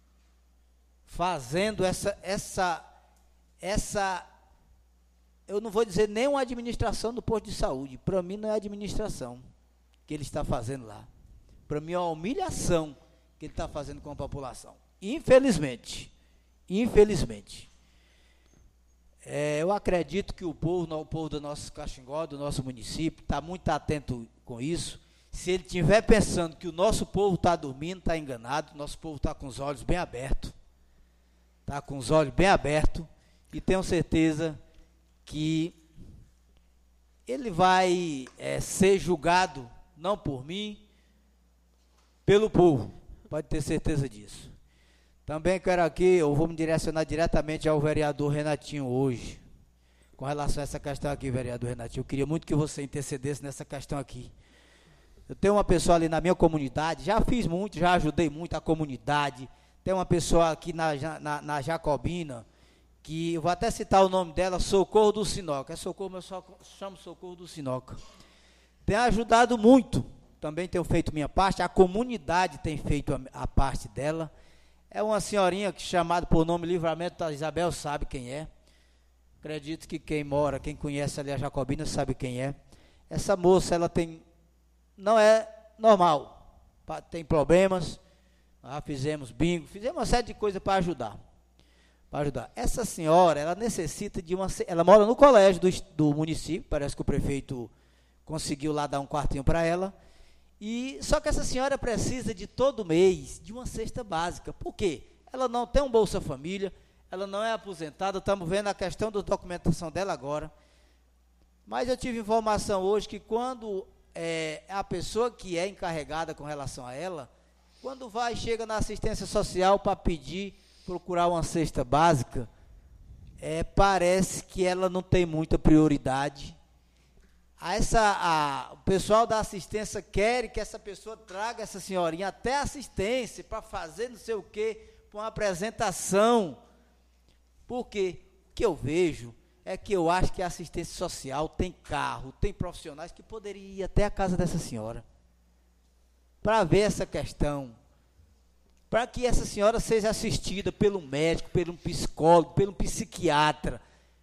fazendo essa, essa, essa, eu não vou dizer nem uma administração do posto de saúde, para mim não é administração que ele está fazendo lá, para mim é uma humilhação que ele está fazendo com a população, infelizmente, infelizmente, é, eu acredito que o povo, o povo do nosso Caxingó, do nosso município, está muito atento com isso. Se ele estiver pensando que o nosso povo está dormindo, está enganado, nosso povo está com os olhos bem abertos, está com os olhos bem abertos, e tenho certeza que ele vai é, ser julgado, não por mim, pelo povo, pode ter certeza disso. Também quero aqui, eu vou me direcionar diretamente ao vereador Renatinho hoje, com relação a essa questão aqui, vereador Renatinho, eu queria muito que você intercedesse nessa questão aqui. Eu tenho uma pessoa ali na minha comunidade, já fiz muito, já ajudei muito a comunidade, tem uma pessoa aqui na, na, na Jacobina, que eu vou até citar o nome dela, Socorro do Sinoca, é Socorro, mas eu só chamo Socorro do Sinoca. Tem ajudado muito, também tenho feito minha parte, a comunidade tem feito a, a parte dela. É uma senhorinha que, chamada por nome Livramento da Isabel, sabe quem é. Acredito que quem mora, quem conhece ali a Jacobina, sabe quem é. Essa moça, ela tem, não é normal, tem problemas, já fizemos bingo, fizemos uma série de coisas para ajudar. Para ajudar. Essa senhora, ela necessita de uma, ela mora no colégio do, do município, parece que o prefeito conseguiu lá dar um quartinho para ela. E, só que essa senhora precisa de todo mês de uma cesta básica. Por quê? Ela não tem um Bolsa Família, ela não é aposentada, estamos vendo a questão da documentação dela agora. Mas eu tive informação hoje que quando é, a pessoa que é encarregada com relação a ela, quando vai, chega na assistência social para pedir, procurar uma cesta básica, é, parece que ela não tem muita prioridade. A essa, a, o pessoal da assistência quer que essa pessoa traga essa senhorinha até assistência para fazer não sei o quê, para uma apresentação. Porque o que eu vejo é que eu acho que a assistência social tem carro, tem profissionais que poderiam ir até a casa dessa senhora para ver essa questão, para que essa senhora seja assistida pelo médico, pelo psicólogo, pelo psiquiatra,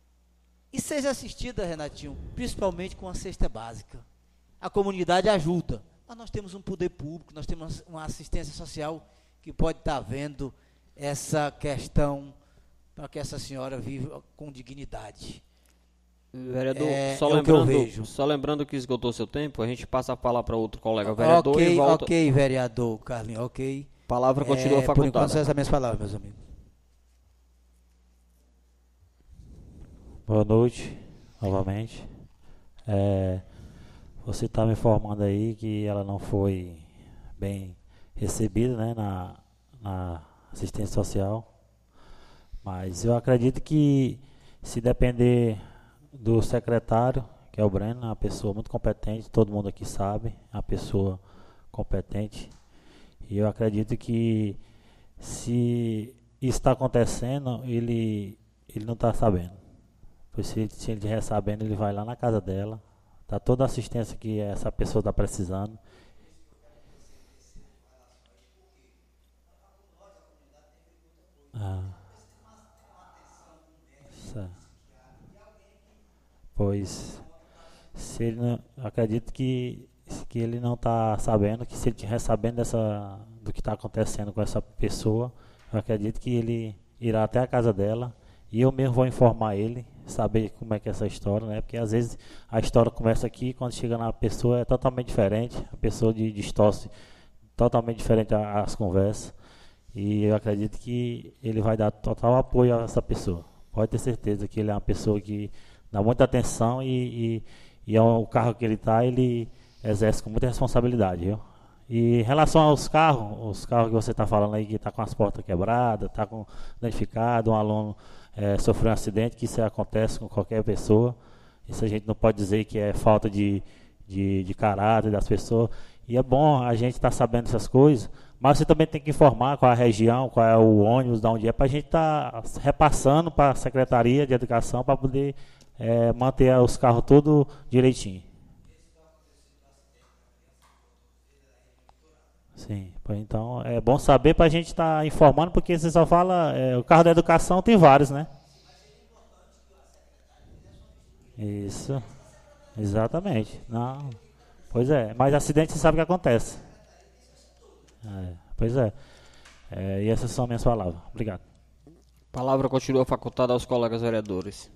e seja assistida, Renatinho, principalmente com a cesta básica. A comunidade ajuda, mas nós temos um poder público, nós temos uma assistência social que pode estar vendo essa questão para que essa senhora viva com dignidade. Vereador, é, só, é lembrando, só lembrando que esgotou seu tempo, a gente passa a falar para outro colega vereador okay, e volta. Ok, vereador Carlinhos, ok. A palavra continua é, facultada. Por enquanto, são essas minhas palavras, meus amigos. Boa noite, novamente. É, você está me informando aí que ela não foi bem recebida, né, na, na assistência social, mas eu acredito que, se depender do secretário, que é o Breno, é uma pessoa muito competente, todo mundo aqui sabe, é uma pessoa competente, e eu acredito que, se isso está acontecendo, ele, ele não está sabendo. Pois se ele estiver sabendo, ele vai lá na casa dela, dá toda a assistência que essa pessoa está precisando. Ah. Pois, se ele não, acredito que, que ele não está sabendo, que se ele estiver sabendo dessa, do que está acontecendo com essa pessoa, eu acredito que ele irá até a casa dela e eu mesmo vou informar ele, saber como é que é essa história, né? Porque às vezes a história começa aqui, quando chega na pessoa é totalmente diferente, a pessoa de, distorce totalmente diferente às conversas, e eu acredito que ele vai dar total apoio a essa pessoa. Pode ter certeza que ele é uma pessoa que dá muita atenção e, e, e é o carro que ele está, ele exerce com muita responsabilidade, viu? E em relação aos carros, os carros que você está falando aí, que está com as portas quebradas, está com danificado, um aluno é, sofreu um acidente, que isso acontece com qualquer pessoa. Isso a gente não pode dizer que é falta de, de, de caráter das pessoas. E é bom a gente estar tá sabendo essas coisas, mas você também tem que informar qual é a região, qual é o ônibus, de onde é, para a gente estar tá repassando para a Secretaria de Educação para poder é, manter os carros tudo direitinho. Sim, então é bom saber para a gente estar tá informando, porque você só fala, é, o carro da educação tem vários, né? Isso, exatamente. Não, pois é, mas acidente você sabe o que acontece. É, pois é. é, e essas são minhas palavras. Obrigado. A palavra continua facultada aos colegas vereadores.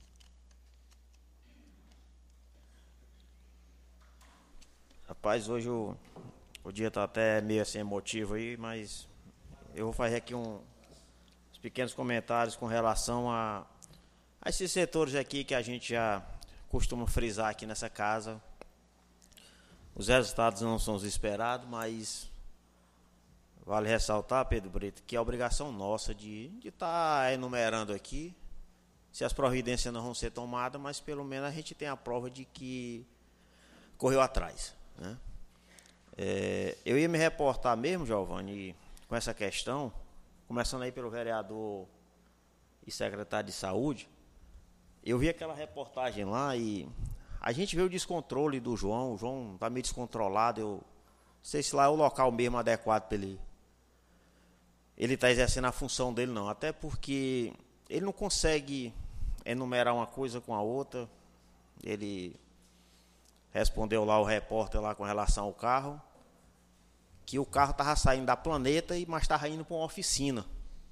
Rapaz, hoje o, o dia está até meio assim emotivo aí, mas eu vou fazer aqui um, uns pequenos comentários com relação a, a esses setores aqui que a gente já costuma frisar aqui nessa casa. Os resultados não são os esperados, mas vale ressaltar, Pedro Brito, que é obrigação nossa de estar tá enumerando aqui, se as providências não vão ser tomadas, mas pelo menos a gente tem a prova de que correu atrás, né? É, eu ia me reportar mesmo, Giovanni, com essa questão, começando aí pelo vereador e secretário de saúde. Eu vi aquela reportagem lá e a gente vê o descontrole do João. O João está meio descontrolado. Eu não sei se lá é o local mesmo adequado para ele ele está exercendo a função dele, não. Até porque ele não consegue enumerar uma coisa com a outra. Ele respondeu lá o repórter lá com relação ao carro, que o carro estava saindo da Planeta, mas estava indo para uma oficina.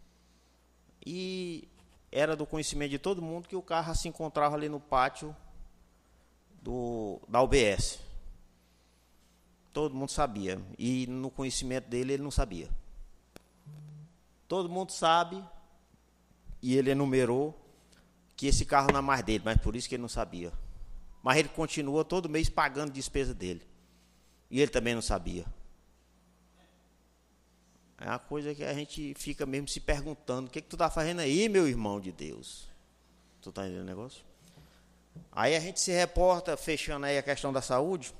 E era do conhecimento de todo mundo que o carro se encontrava ali no pátio do, da U B S. Todo mundo sabia. E no conhecimento dele, ele não sabia. Todo mundo sabe, e ele enumerou, que esse carro não é mais dele, mas por isso que ele não sabia. Mas ele continua todo mês pagando despesa dele. E ele também não sabia. É uma coisa que a gente fica mesmo se perguntando: o que, que tu está fazendo aí, meu irmão de Deus? Tu está entendendo o negócio? Aí a gente se reporta, fechando aí a questão da saúde,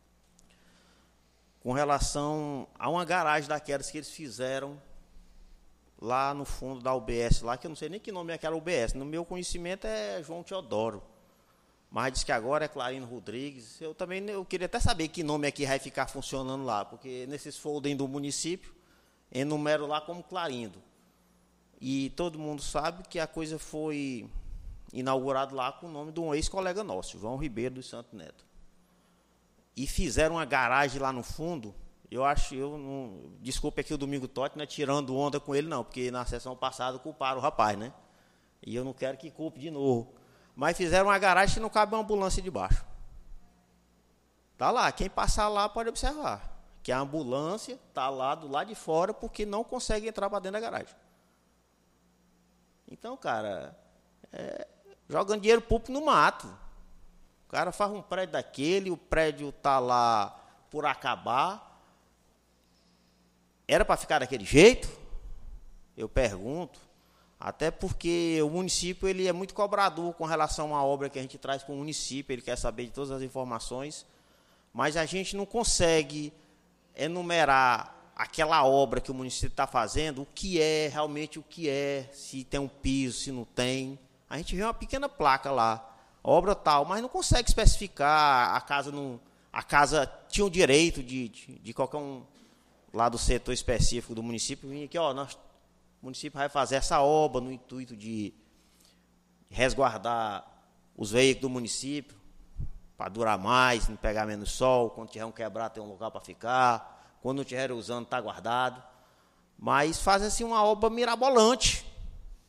com relação a uma garagem daquelas que eles fizeram lá no fundo da U B S, lá, que eu não sei nem que nome é aquela U B S. No meu conhecimento é João Teodoro. Mas diz que agora é Clarino Rodrigues. Eu também eu queria até saber que nome é que vai ficar funcionando lá, porque nesses folding do município, enumero lá como Clarindo. E todo mundo sabe que a coisa foi inaugurada lá com o nome de um ex-colega nosso, João Ribeiro dos Santos Neto. E fizeram uma garagem lá no fundo. Eu acho, eu não, desculpe aqui o Domingo Totti, não é tirando onda com ele não, porque na sessão passada culparam o rapaz, né? E eu não quero que culpe de novo. Mas fizeram uma garagem que não cabe uma ambulância debaixo. Tá lá, quem passar lá pode observar que a ambulância está lá do lado de fora porque não consegue entrar para dentro da garagem. Então, cara, é, jogando dinheiro público no mato. O cara faz um prédio daquele, o prédio está lá por acabar. Era para ficar daquele jeito? Eu pergunto. Até porque o município ele é muito cobrador com relação à obra que a gente traz para o município. Ele quer saber de todas as informações. Mas a gente não consegue enumerar aquela obra que o município está fazendo, o que é, realmente o que é, se tem um piso, se não tem. A gente vê uma pequena placa lá, obra tal, mas não consegue especificar, a casa não, a casa tinha o direito de, de, de qualquer um lá do setor específico do município vir aqui, ó, nós, o município vai fazer essa obra no intuito de resguardar os veículos do município, para durar mais, não pegar menos sol, quando tiver um quebrado tem um local para ficar, quando não estiver usando está guardado. Mas faz assim uma obra mirabolante.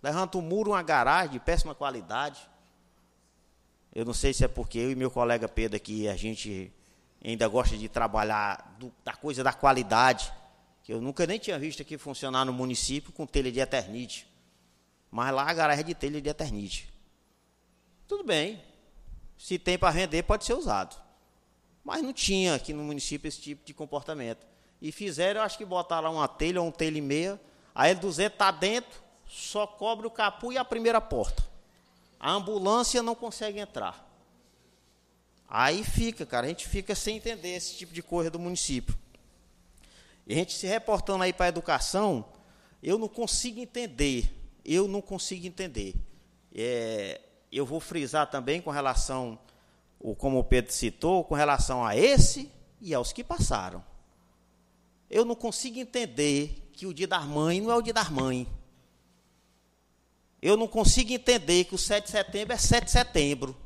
levanta um muro, uma garagem de péssima qualidade. Eu não sei se é porque eu e meu colega Pedro aqui, a gente ainda gosta de trabalhar do, da coisa da qualidade, que eu nunca nem tinha visto aqui funcionar no município com telha de eternite. Mas lá a garagem é de telha de eternite. Tudo bem, se tem para vender, pode ser usado. Mas não tinha aqui no município esse tipo de comportamento. E fizeram, eu acho que botaram lá uma telha ou um telha e meia, a L duzentos está dentro, só cobre o capô e a primeira porta. A ambulância não consegue entrar. Aí fica, cara, a gente fica sem entender esse tipo de coisa do município. E a gente se reportando aí para a educação, eu não consigo entender, eu não consigo entender. É, eu vou frisar também com relação, como o Pedro citou, com relação a esse e aos que passaram. Eu não consigo entender que o Dia das Mães não é o Dia das Mães. Eu não consigo entender que o sete de setembro é sete de setembro.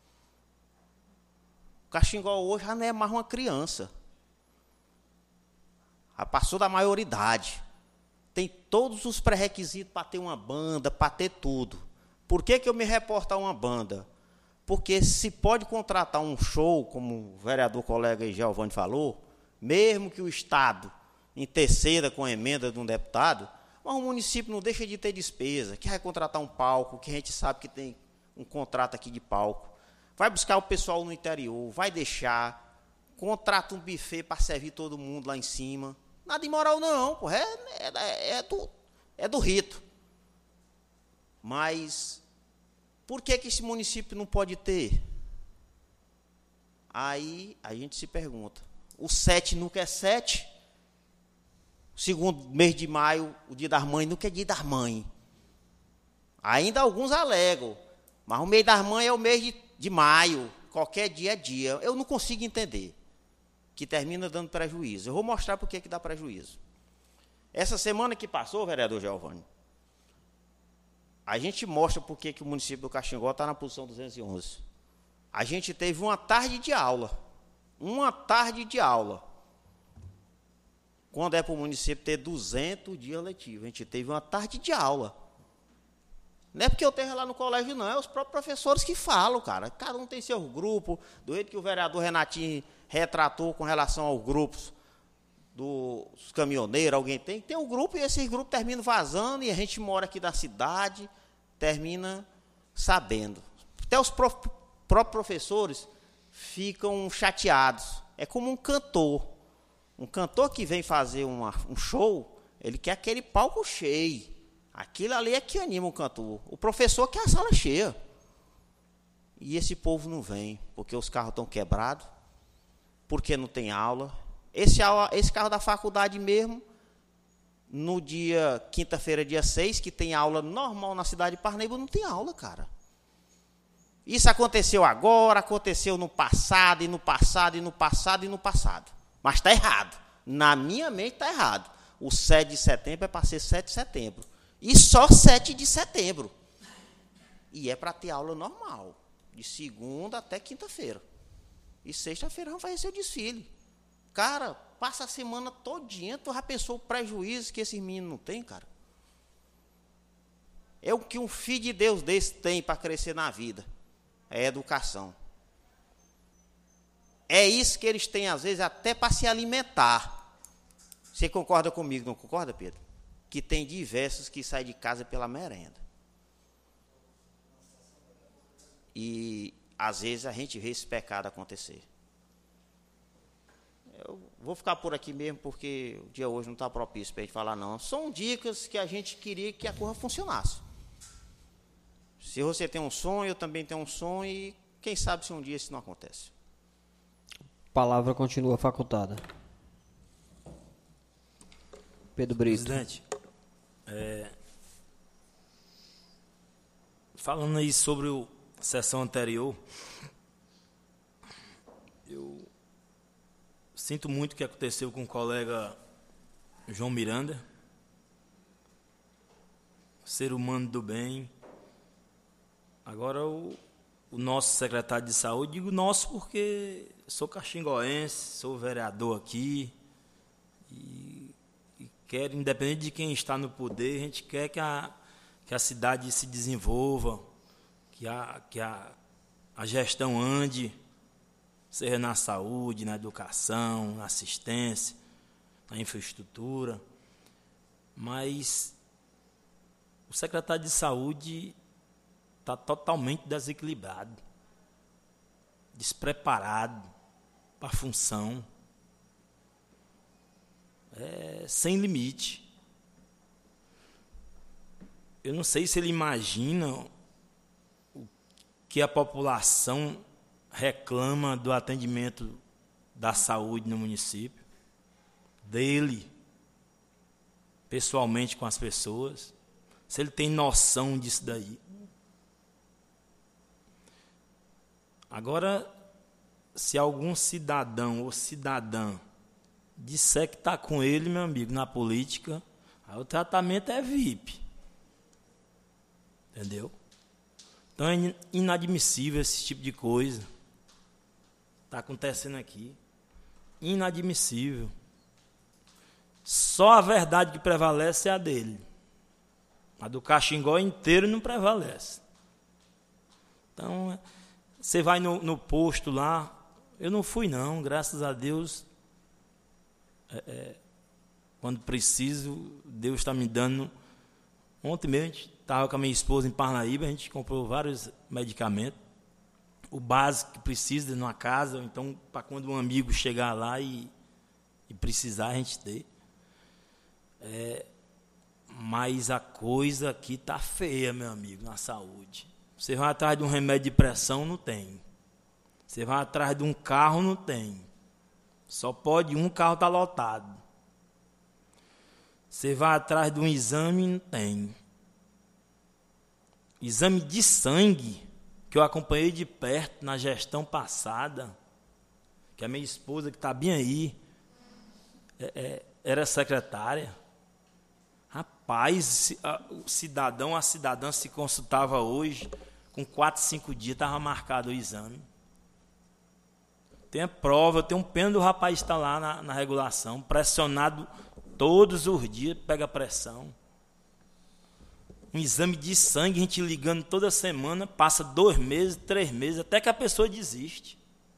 O Caxingó hoje já não é mais uma criança. Já passou da maioridade. Tem todos os pré-requisitos para ter uma banda, para ter tudo. Por que que eu me reporto a uma banda? Porque se pode contratar um show, como o vereador colega Giovanni falou, mesmo que o Estado interceda com a emenda de um deputado, mas o município não deixa de ter despesa, que vai contratar um palco, que a gente sabe que tem um contrato aqui de palco, vai buscar o pessoal no interior, vai deixar, contrata um buffet para servir todo mundo lá em cima. Nada imoral não, porra, é, é, é, do, é do rito. Mas por que que esse município não pode ter? Aí a gente se pergunta, o sete nunca é sete? Segundo mês de maio, o Dia das Mães nunca é Dia das Mães. Ainda alguns alegam, mas o mês das mães é o mês de, de maio, qualquer dia é dia. Eu não consigo entender, que termina dando prejuízo. Eu vou mostrar por que que dá prejuízo. Essa semana que passou, vereador Giovanni, a gente mostra por que que o município do Caxingó está na posição duzentos e onze. A gente teve uma tarde de aula, uma tarde de aula. Quando é para o município ter duzentos dias letivos, a gente teve uma tarde de aula. Não é porque eu esteja lá no colégio, não, é os próprios professores que falam, cara. Cada um tem seu grupo, do jeito que o vereador Renatinho retratou com relação aos grupos dos caminhoneiros, alguém tem, tem um grupo e esses grupos terminam vazando e a gente mora aqui da cidade, termina sabendo. Até os prof, próprios professores ficam chateados. É como um cantor. Um cantor que vem fazer uma, um show, ele quer aquele palco cheio. Aquilo ali é que anima o cantor. O professor quer a sala cheia. E esse povo não vem, porque os carros estão quebrados, porque não tem aula. Esse, esse carro da faculdade mesmo, no dia, quinta-feira, dia seis, que tem aula normal na cidade de Parnaíba, não tem aula, cara. Isso aconteceu agora, aconteceu no passado, e no passado, e no passado, e no passado. Mas está errado. Na minha mente está errado. O sete de setembro é para ser sete de setembro. E só sete de setembro. E é para ter aula normal. De segunda até quinta-feira. E sexta-feira vamos fazer seu desfile. Cara, passa a semana todinha, tu já pensou o prejuízo que esses meninos não têm, cara? É o que um filho de Deus desse tem para crescer na vida. É educação. É isso que eles têm, às vezes, até para se alimentar. Você concorda comigo, não concorda, Pedro? Que tem diversos que saem de casa pela merenda. E, às vezes, a gente vê esse pecado acontecer. Eu vou ficar por aqui mesmo, porque o dia hoje não está propício para a gente falar, não. São dicas que a gente queria que a coisa funcionasse. Se você tem um sonho, eu também tenho um sonho, e quem sabe se um dia isso não acontece. Palavra continua facultada. Pedro Brito. Presidente, é, falando aí sobre o, a sessão anterior, eu sinto muito o que aconteceu com o colega João Miranda, ser humano do bem. Agora o, o nosso secretário de saúde, digo nosso porque sou caxingoense, sou vereador aqui, e, e quero, independente de quem está no poder, a gente quer que a, que que a cidade se desenvolva, que a, que a, a gestão ande, seja na saúde, na educação, na assistência, na infraestrutura. Mas o secretário de saúde está totalmente desequilibrado, despreparado para a função, é, sem limite. Eu não sei se ele imagina o que a população reclama do atendimento da saúde no município, dele, pessoalmente com as pessoas, se ele tem noção disso daí. Agora, se algum cidadão ou cidadã disser que está com ele, meu amigo, na política, aí o tratamento é V I P. Entendeu? Então é inadmissível esse tipo de coisa. Está acontecendo aqui. Inadmissível. Só a verdade que prevalece é a dele. A do Caxingó inteiro não prevalece. Então, você vai no, no posto lá. Eu não fui não, graças a Deus. É, é, quando preciso, Deus está me dando. Ontem mesmo, estava com a minha esposa em Parnaíba, a gente comprou vários medicamentos. O básico que precisa numa casa, ou então para quando um amigo chegar lá e, e precisar, a gente ter. É, mas a coisa aqui está feia, meu amigo, na saúde. Você vai atrás de um remédio de pressão, não tem. Você vai atrás de um carro, não tem. Só pode um, carro está lotado. Você vai atrás de um exame, não tem. Exame de sangue, que eu acompanhei de perto na gestão passada, que a minha esposa, que está bem aí, é, é, era secretária. Rapaz, o cidadão, a cidadã se consultava hoje, com quatro, cinco dias estava marcado o exame. Tem a prova, tem um pêndulo, o rapaz está lá na, na regulação, pressionado todos os dias, pega pressão. Um exame de sangue, a gente ligando toda semana, passa dois meses, três meses, até que a pessoa desiste.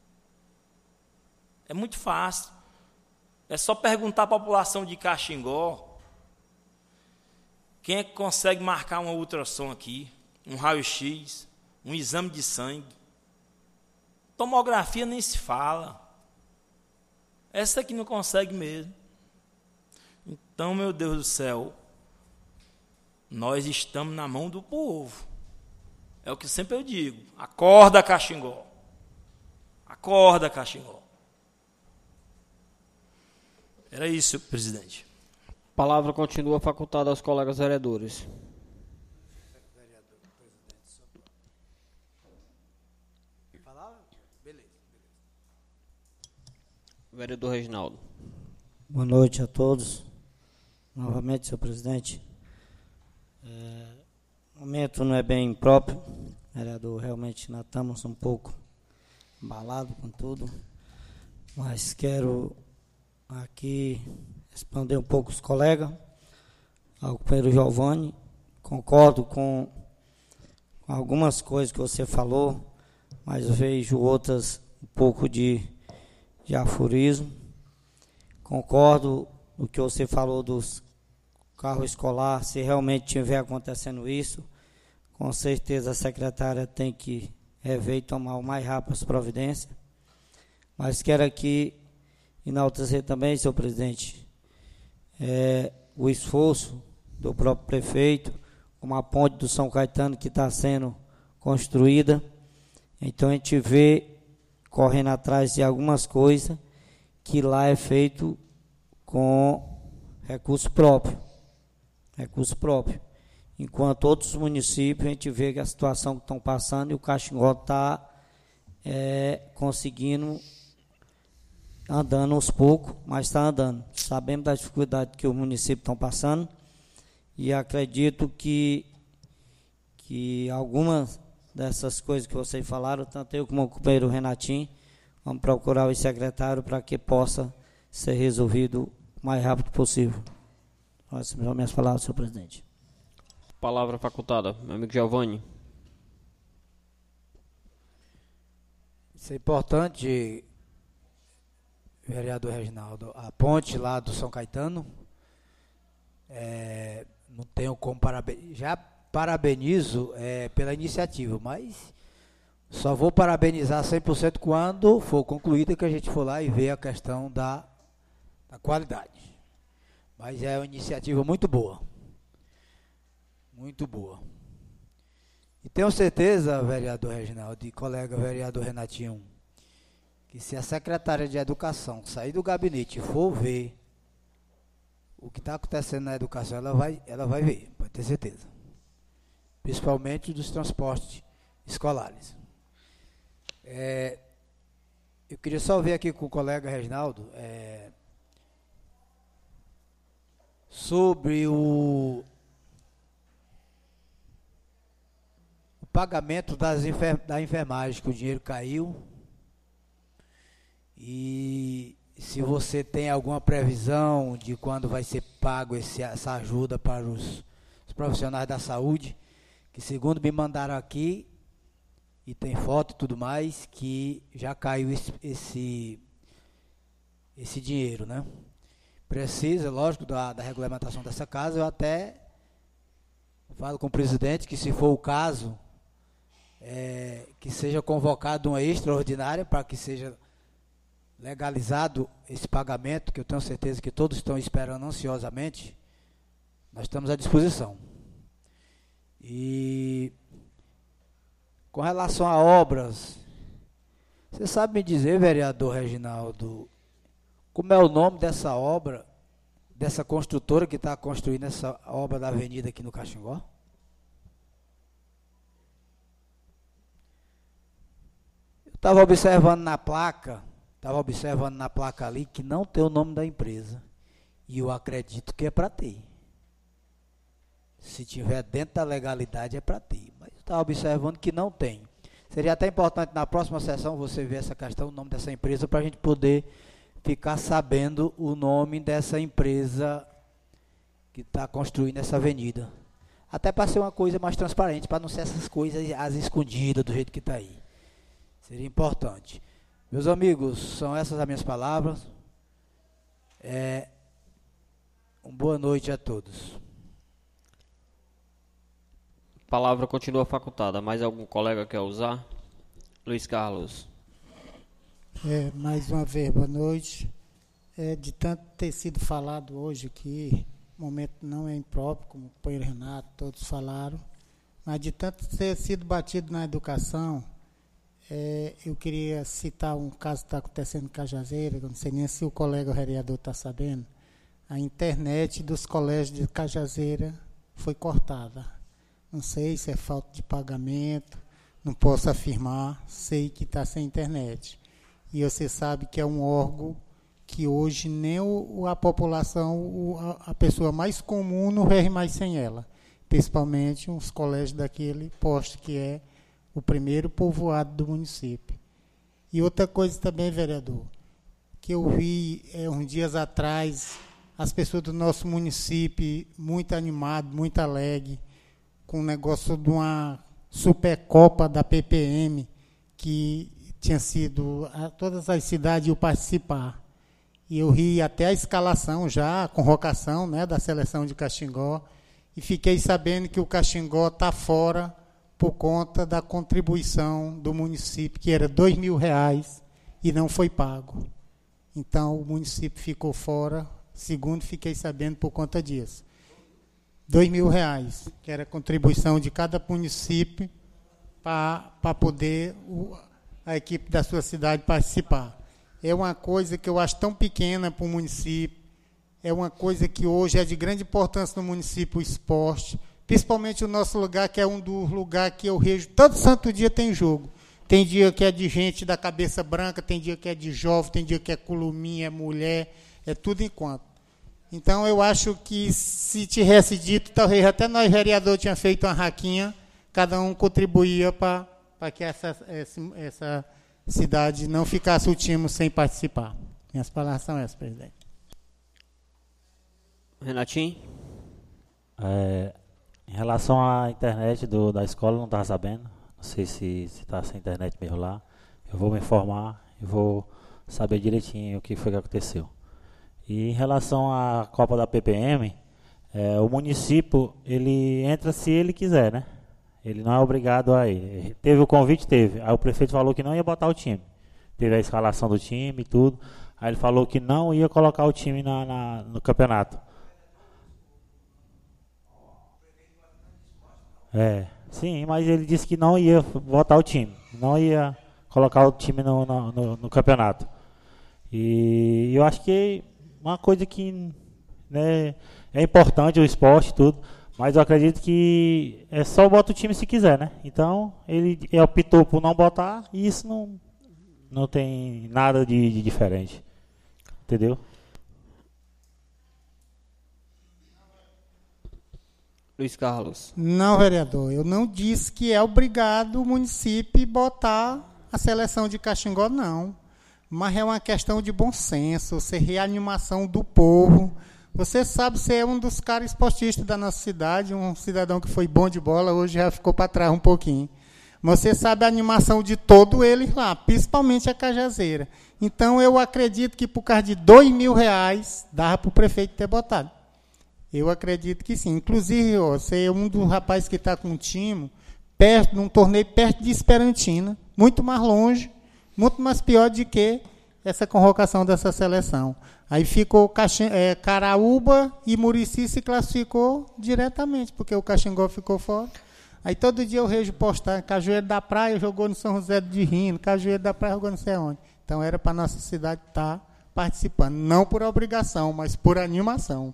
É muito fácil. É só perguntar à população de Caxingó quem é que consegue marcar uma ultrassom aqui, um raio-x, um exame de sangue. Tomografia nem se fala. Essa aqui não consegue mesmo. Então, meu Deus do céu, nós estamos na mão do povo. É o que sempre eu digo. Acorda, Caxingó. Acorda, Caxingó. Era isso, presidente. A palavra continua facultada aos colegas vereadores. Vereador Reginaldo. Boa noite a todos. Novamente, senhor presidente. É, o momento não é bem próprio, vereador. Realmente nós estamos um pouco embalados com tudo, mas quero aqui responder um pouco os colegas, ao companheiro Giovanni. Concordo com, com algumas coisas que você falou, mas vejo outras um pouco de, de aforismo. Concordo no que você falou dos carros escolares. Se realmente tiver acontecendo isso, com certeza a secretária tem que rever e tomar o mais rápido as providências. Mas quero aqui enaltecer também, senhor presidente, é, o esforço do próprio prefeito, como a ponte do São Caetano que está sendo construída. Então a gente vê correndo atrás de algumas coisas que lá é feito com recurso próprio. Recurso próprio. Enquanto outros municípios, a gente vê que a situação que estão passando e o Caxingó está é, conseguindo, andando aos poucos, mas está andando. Sabemos da dificuldade que os municípios estão passando e acredito que, que algumas dessas coisas que vocês falaram, tanto eu como o companheiro Renatinho, vamos procurar o secretário para que possa ser resolvido o mais rápido possível. Essas são minhas palavras, senhor presidente. Palavra facultada. Meu amigo Giovanni. Isso é importante, vereador Reginaldo. A ponte lá do São Caetano, é, não tenho como parabenizar. Já parabenizo é, pela iniciativa, mas só vou parabenizar cem por cento quando for concluída, que a gente for lá e ver a questão da, da qualidade. Mas é uma iniciativa muito boa. Muito boa. E tenho certeza, vereador Reginaldo e colega vereador Renatinho, que se a secretária de Educação sair do gabinete e for ver o que está acontecendo na educação, ela vai, ela vai ver, pode ter certeza. Principalmente dos transportes escolares. É, eu queria só ver aqui com o colega Reginaldo é, sobre o pagamento das enfer da enfermagem, que o dinheiro caiu, e se você tem alguma previsão de quando vai ser pago esse, essa ajuda para os, os profissionais da saúde, que segundo me mandaram aqui, e tem foto e tudo mais, que já caiu esse, esse, esse dinheiro, né? Precisa, lógico, da, da regulamentação dessa casa. Eu até falo com o presidente que, se for o caso, É, que seja convocado uma extraordinária para que seja legalizado esse pagamento, que eu tenho certeza que todos estão esperando ansiosamente. Nós estamos à disposição. E com relação a obras, você sabe me dizer, vereador Reginaldo, como é o nome dessa obra, dessa construtora que está construindo essa obra da avenida aqui no Caxingó? Estava observando na placa, estava observando na placa ali que não tem o nome da empresa. E eu acredito que é para ter. Se tiver dentro da legalidade é para ter. Mas eu estava observando que não tem. Seria até importante na próxima sessão você ver essa questão, o nome dessa empresa, para a gente poder ficar sabendo o nome dessa empresa que está construindo essa avenida. Até para ser uma coisa mais transparente, para não ser essas coisas as escondidas do jeito que está aí. Seria importante. Meus amigos, são essas as minhas palavras. É, uma boa noite a todos. A palavra continua facultada. Mais algum colega quer usar? Luiz Carlos. É, mais uma vez, boa noite. É, de tanto ter sido falado hoje aqui, o momento não é impróprio, como o companheiro Renato, todos falaram, mas de tanto ter sido batido na educação, É, eu queria citar um caso que está acontecendo em Cajazeira, eu não sei nem se o colega vereador está sabendo. A internet dos colégios de Cajazeira foi cortada. Não sei se é falta de pagamento, não posso afirmar, sei que está sem internet. E você sabe que é um órgão que hoje nem o, a população, o, a, a pessoa mais comum não vive mais sem ela. Principalmente os colégios daquele posto que é o primeiro povoado do município. E outra coisa também, vereador, que eu vi é, uns dias atrás, as pessoas do nosso município muito animadas, muito alegres, com o negócio de uma Supercopa da P P M, que tinha sido, a, todas as cidades iam participar. E eu vi até a escalação já, a convocação, né, da seleção de Caxingó, e fiquei sabendo que o Caxingó está fora por conta da contribuição do município, que era dois mil reais, e não foi pago. Então, o município ficou fora, segundo fiquei sabendo por conta disso. Dois mil reais, que era a contribuição de cada município para poder o, a equipe da sua cidade participar. É uma coisa que eu acho tão pequena para o município, é uma coisa que hoje é de grande importância no município, o esporte, principalmente o nosso lugar, que é um dos lugares que eu vejo, todo santo dia tem jogo. Tem dia que é de gente da cabeça branca, tem dia que é de jovem, tem dia que é culuminha, é mulher, é tudo enquanto. Então, eu acho que se tivesse dito, talvez até nós, vereador, tinha feito uma raquinha, cada um contribuía para que essa, essa, essa cidade não ficasse o time sem participar. Minhas palavras são essas, presidente. Renatinho? É, Em relação à internet do, da escola, não estava sabendo. Não sei se está sem internet mesmo lá. Eu vou me informar e vou saber direitinho o que foi que aconteceu. E em relação à Copa da P P M, é, o município, ele entra se ele quiser, né? Ele não é obrigado a ir. Teve o convite? Teve. Aí o prefeito falou que não ia botar o time. Teve a escalação do time e tudo. Aí ele falou que não ia colocar o time na, na, no campeonato. É, sim, mas ele disse que não ia botar o time. Não ia colocar o time no, no, no, no campeonato. E eu acho que uma coisa que, né, é importante o esporte e tudo, mas eu acredito que é só bota o time se quiser, né? Então ele optou por não botar e isso não, não tem nada de, de diferente. Entendeu? Luiz Carlos. Não, vereador, eu não disse que é obrigado o município botar a seleção de Caxingó, não. Mas é uma questão de bom senso, ser reanimação do povo. Você sabe, você é um dos caras esportistas da nossa cidade, um cidadão que foi bom de bola, hoje já ficou para trás um pouquinho. Mas você sabe a animação de todo eles lá, principalmente a Cajazeira. Então, eu acredito que por causa de dois mil reais, dava para o prefeito ter botado. Eu acredito que sim. Inclusive, ó, você é um dos rapazes que está com um time, perto, num torneio perto de Esperantina, muito mais longe, muito mais pior do que essa convocação dessa seleção. Aí ficou Caxim, é, Caraúba e Murici se classificou diretamente, porque o Caxingó ficou fora. Aí todo dia eu vejo postar, Cajueiro da Praia jogou no São José de Rino, Cajueiro da Praia jogou não sei onde. Então era para a nossa cidade estar tá participando, não por obrigação, mas por animação.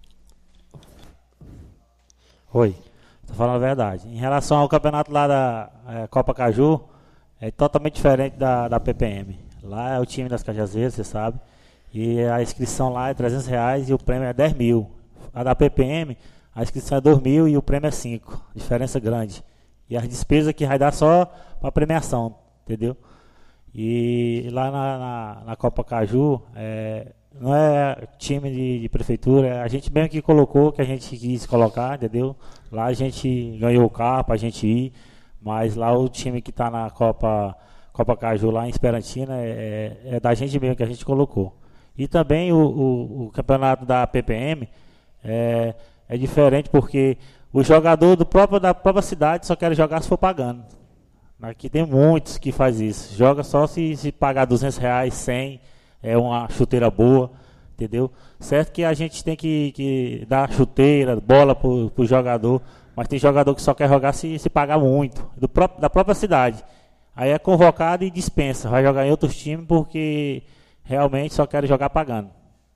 Oi, estou falando a verdade. Em relação ao campeonato lá da é, Copa Caju, é totalmente diferente da, da P P M. Lá é o time das Cajazeiras, você sabe. E a inscrição lá é trezentos reais e o prêmio é dez mil. A da P P M, a inscrição é dois mil e o prêmio é cinco. Diferença grande. E as despesas que vai dar só para premiação, entendeu? E lá na, na, na Copa Caju, é, não é time de, de prefeitura, é a gente mesmo que colocou, que a gente quis colocar, entendeu? Lá a gente ganhou o carro para a gente ir, mas lá o time que está na Copa, Copa Caju, lá em Esperantina, é, é da gente mesmo que a gente colocou. E também o, o, o campeonato da P P M é, é diferente porque o jogador do próprio, da própria cidade só quer jogar se for pagando. Aqui tem muitos que faz isso. Joga só se, se pagar duzentos reais, cem, é uma chuteira boa, entendeu? Certo que a gente tem que, que dar chuteira, bola para o jogador, mas tem jogador que só quer jogar se, se pagar muito, do próprio, da própria cidade. Aí é convocado e dispensa, vai jogar em outros times porque realmente só quer jogar pagando.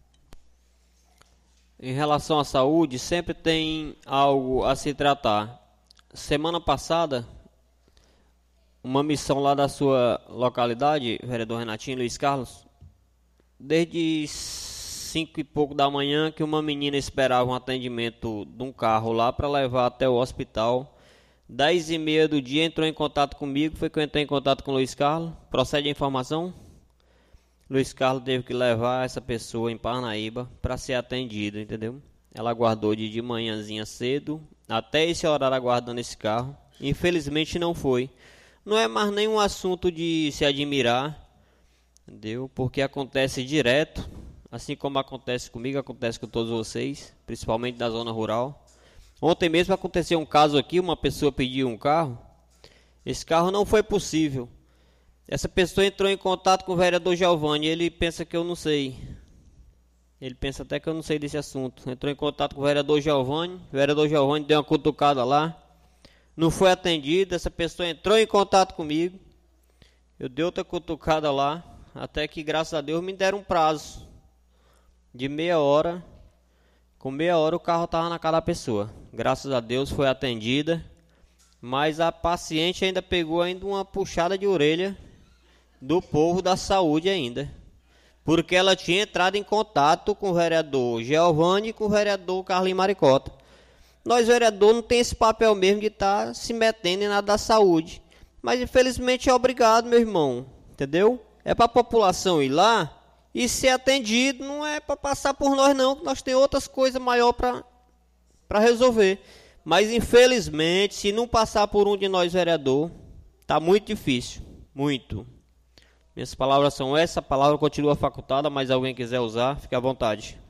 Em relação à saúde, sempre tem algo a se tratar. Semana passada, uma missão lá da sua localidade, vereador Renatinho, Luiz Carlos, desde cinco e pouco da manhã que uma menina esperava um atendimento de um carro lá para levar até o hospital. Dez e meia do dia entrou em contato comigo, foi que eu entrei em contato com o Luiz Carlos. Procede a informação? Luiz Carlos teve que levar essa pessoa em Parnaíba para ser atendida, entendeu? Ela aguardou de, de manhãzinha cedo, até esse horário aguardando esse carro. Infelizmente não foi. Não é mais nenhum assunto de se admirar, entendeu? Porque acontece direto, assim como acontece comigo, acontece com todos vocês, principalmente na zona rural. Ontem mesmo aconteceu um caso aqui, uma pessoa pediu um carro, esse carro não foi possível. Essa pessoa entrou em contato com o vereador Giovanni, ele pensa que eu não sei. Ele pensa até que eu não sei desse assunto. Entrou em contato com o vereador Giovanni, o vereador Giovanni deu uma cutucada lá. Não foi atendido, essa pessoa entrou em contato comigo. Eu dei outra cutucada lá, até que graças a Deus me deram um prazo de meia hora. Com meia hora o carro estava na casa da pessoa. Graças a Deus foi atendida. Mas a paciente ainda pegou ainda uma puxada de orelha do povo da saúde ainda. Porque ela tinha entrado em contato com o vereador Giovanni e com o vereador Carlinhos Maricota. Nós, vereador, não tem esse papel mesmo de estar tá se metendo em nada da saúde. Mas, infelizmente, é obrigado, meu irmão. Entendeu? É para a população ir lá e ser atendido. Não é para passar por nós, não. Que nós temos outras coisas maiores para resolver. Mas infelizmente, se não passar por um de nós vereador, tá muito difícil, muito. Minhas palavras são essas, a palavra continua facultada, mas alguém quiser usar, fique à vontade.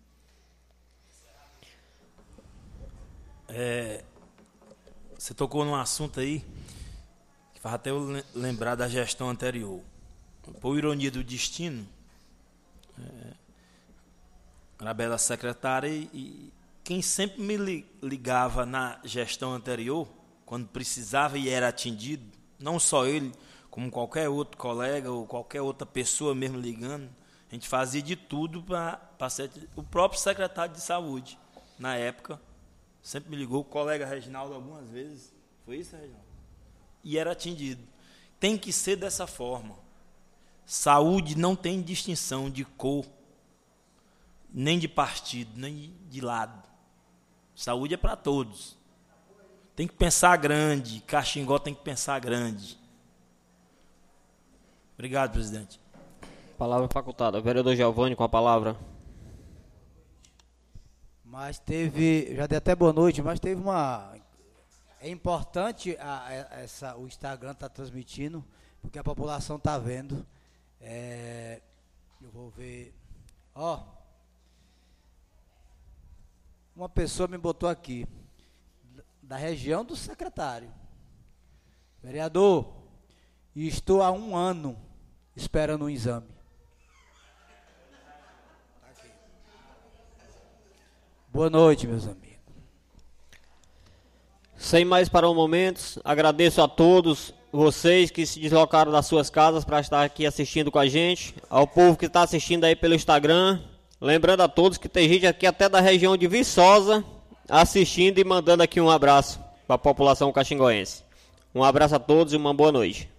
É, você tocou num assunto aí que faz até eu lembrar da gestão anterior. Por ironia do destino, é, Arabella secretária e, e quem sempre me ligava na gestão anterior, quando precisava e era atendido, não só ele, como qualquer outro colega ou qualquer outra pessoa mesmo ligando, a gente fazia de tudo para ser o próprio secretário de saúde, na época, sempre me ligou, o colega Reginaldo algumas vezes, foi isso, Reginaldo? E era atendido. Tem que ser dessa forma. Saúde não tem distinção de cor, nem de partido, nem de lado. Saúde é para todos. Tem que pensar grande, Caxingó tem que pensar grande. Obrigado, presidente. Palavra facultada. Vereador Giovanni com a palavra. Mas teve, já dei até boa noite, mas teve uma... É importante a, a, essa, o Instagram está transmitindo, porque a população está vendo. É, eu vou ver... Ó, uma pessoa me botou aqui, da região do secretário. Vereador, estou há um ano esperando um exame. Aqui. Boa noite, meus amigos. Sem mais para o momento, agradeço a todos vocês que se deslocaram das suas casas para estar aqui assistindo com a gente, ao povo que está assistindo aí pelo Instagram. Lembrando a todos que tem gente aqui até da região de Viçosa assistindo e mandando aqui um abraço para a população caxingoense. Um abraço a todos e uma boa noite.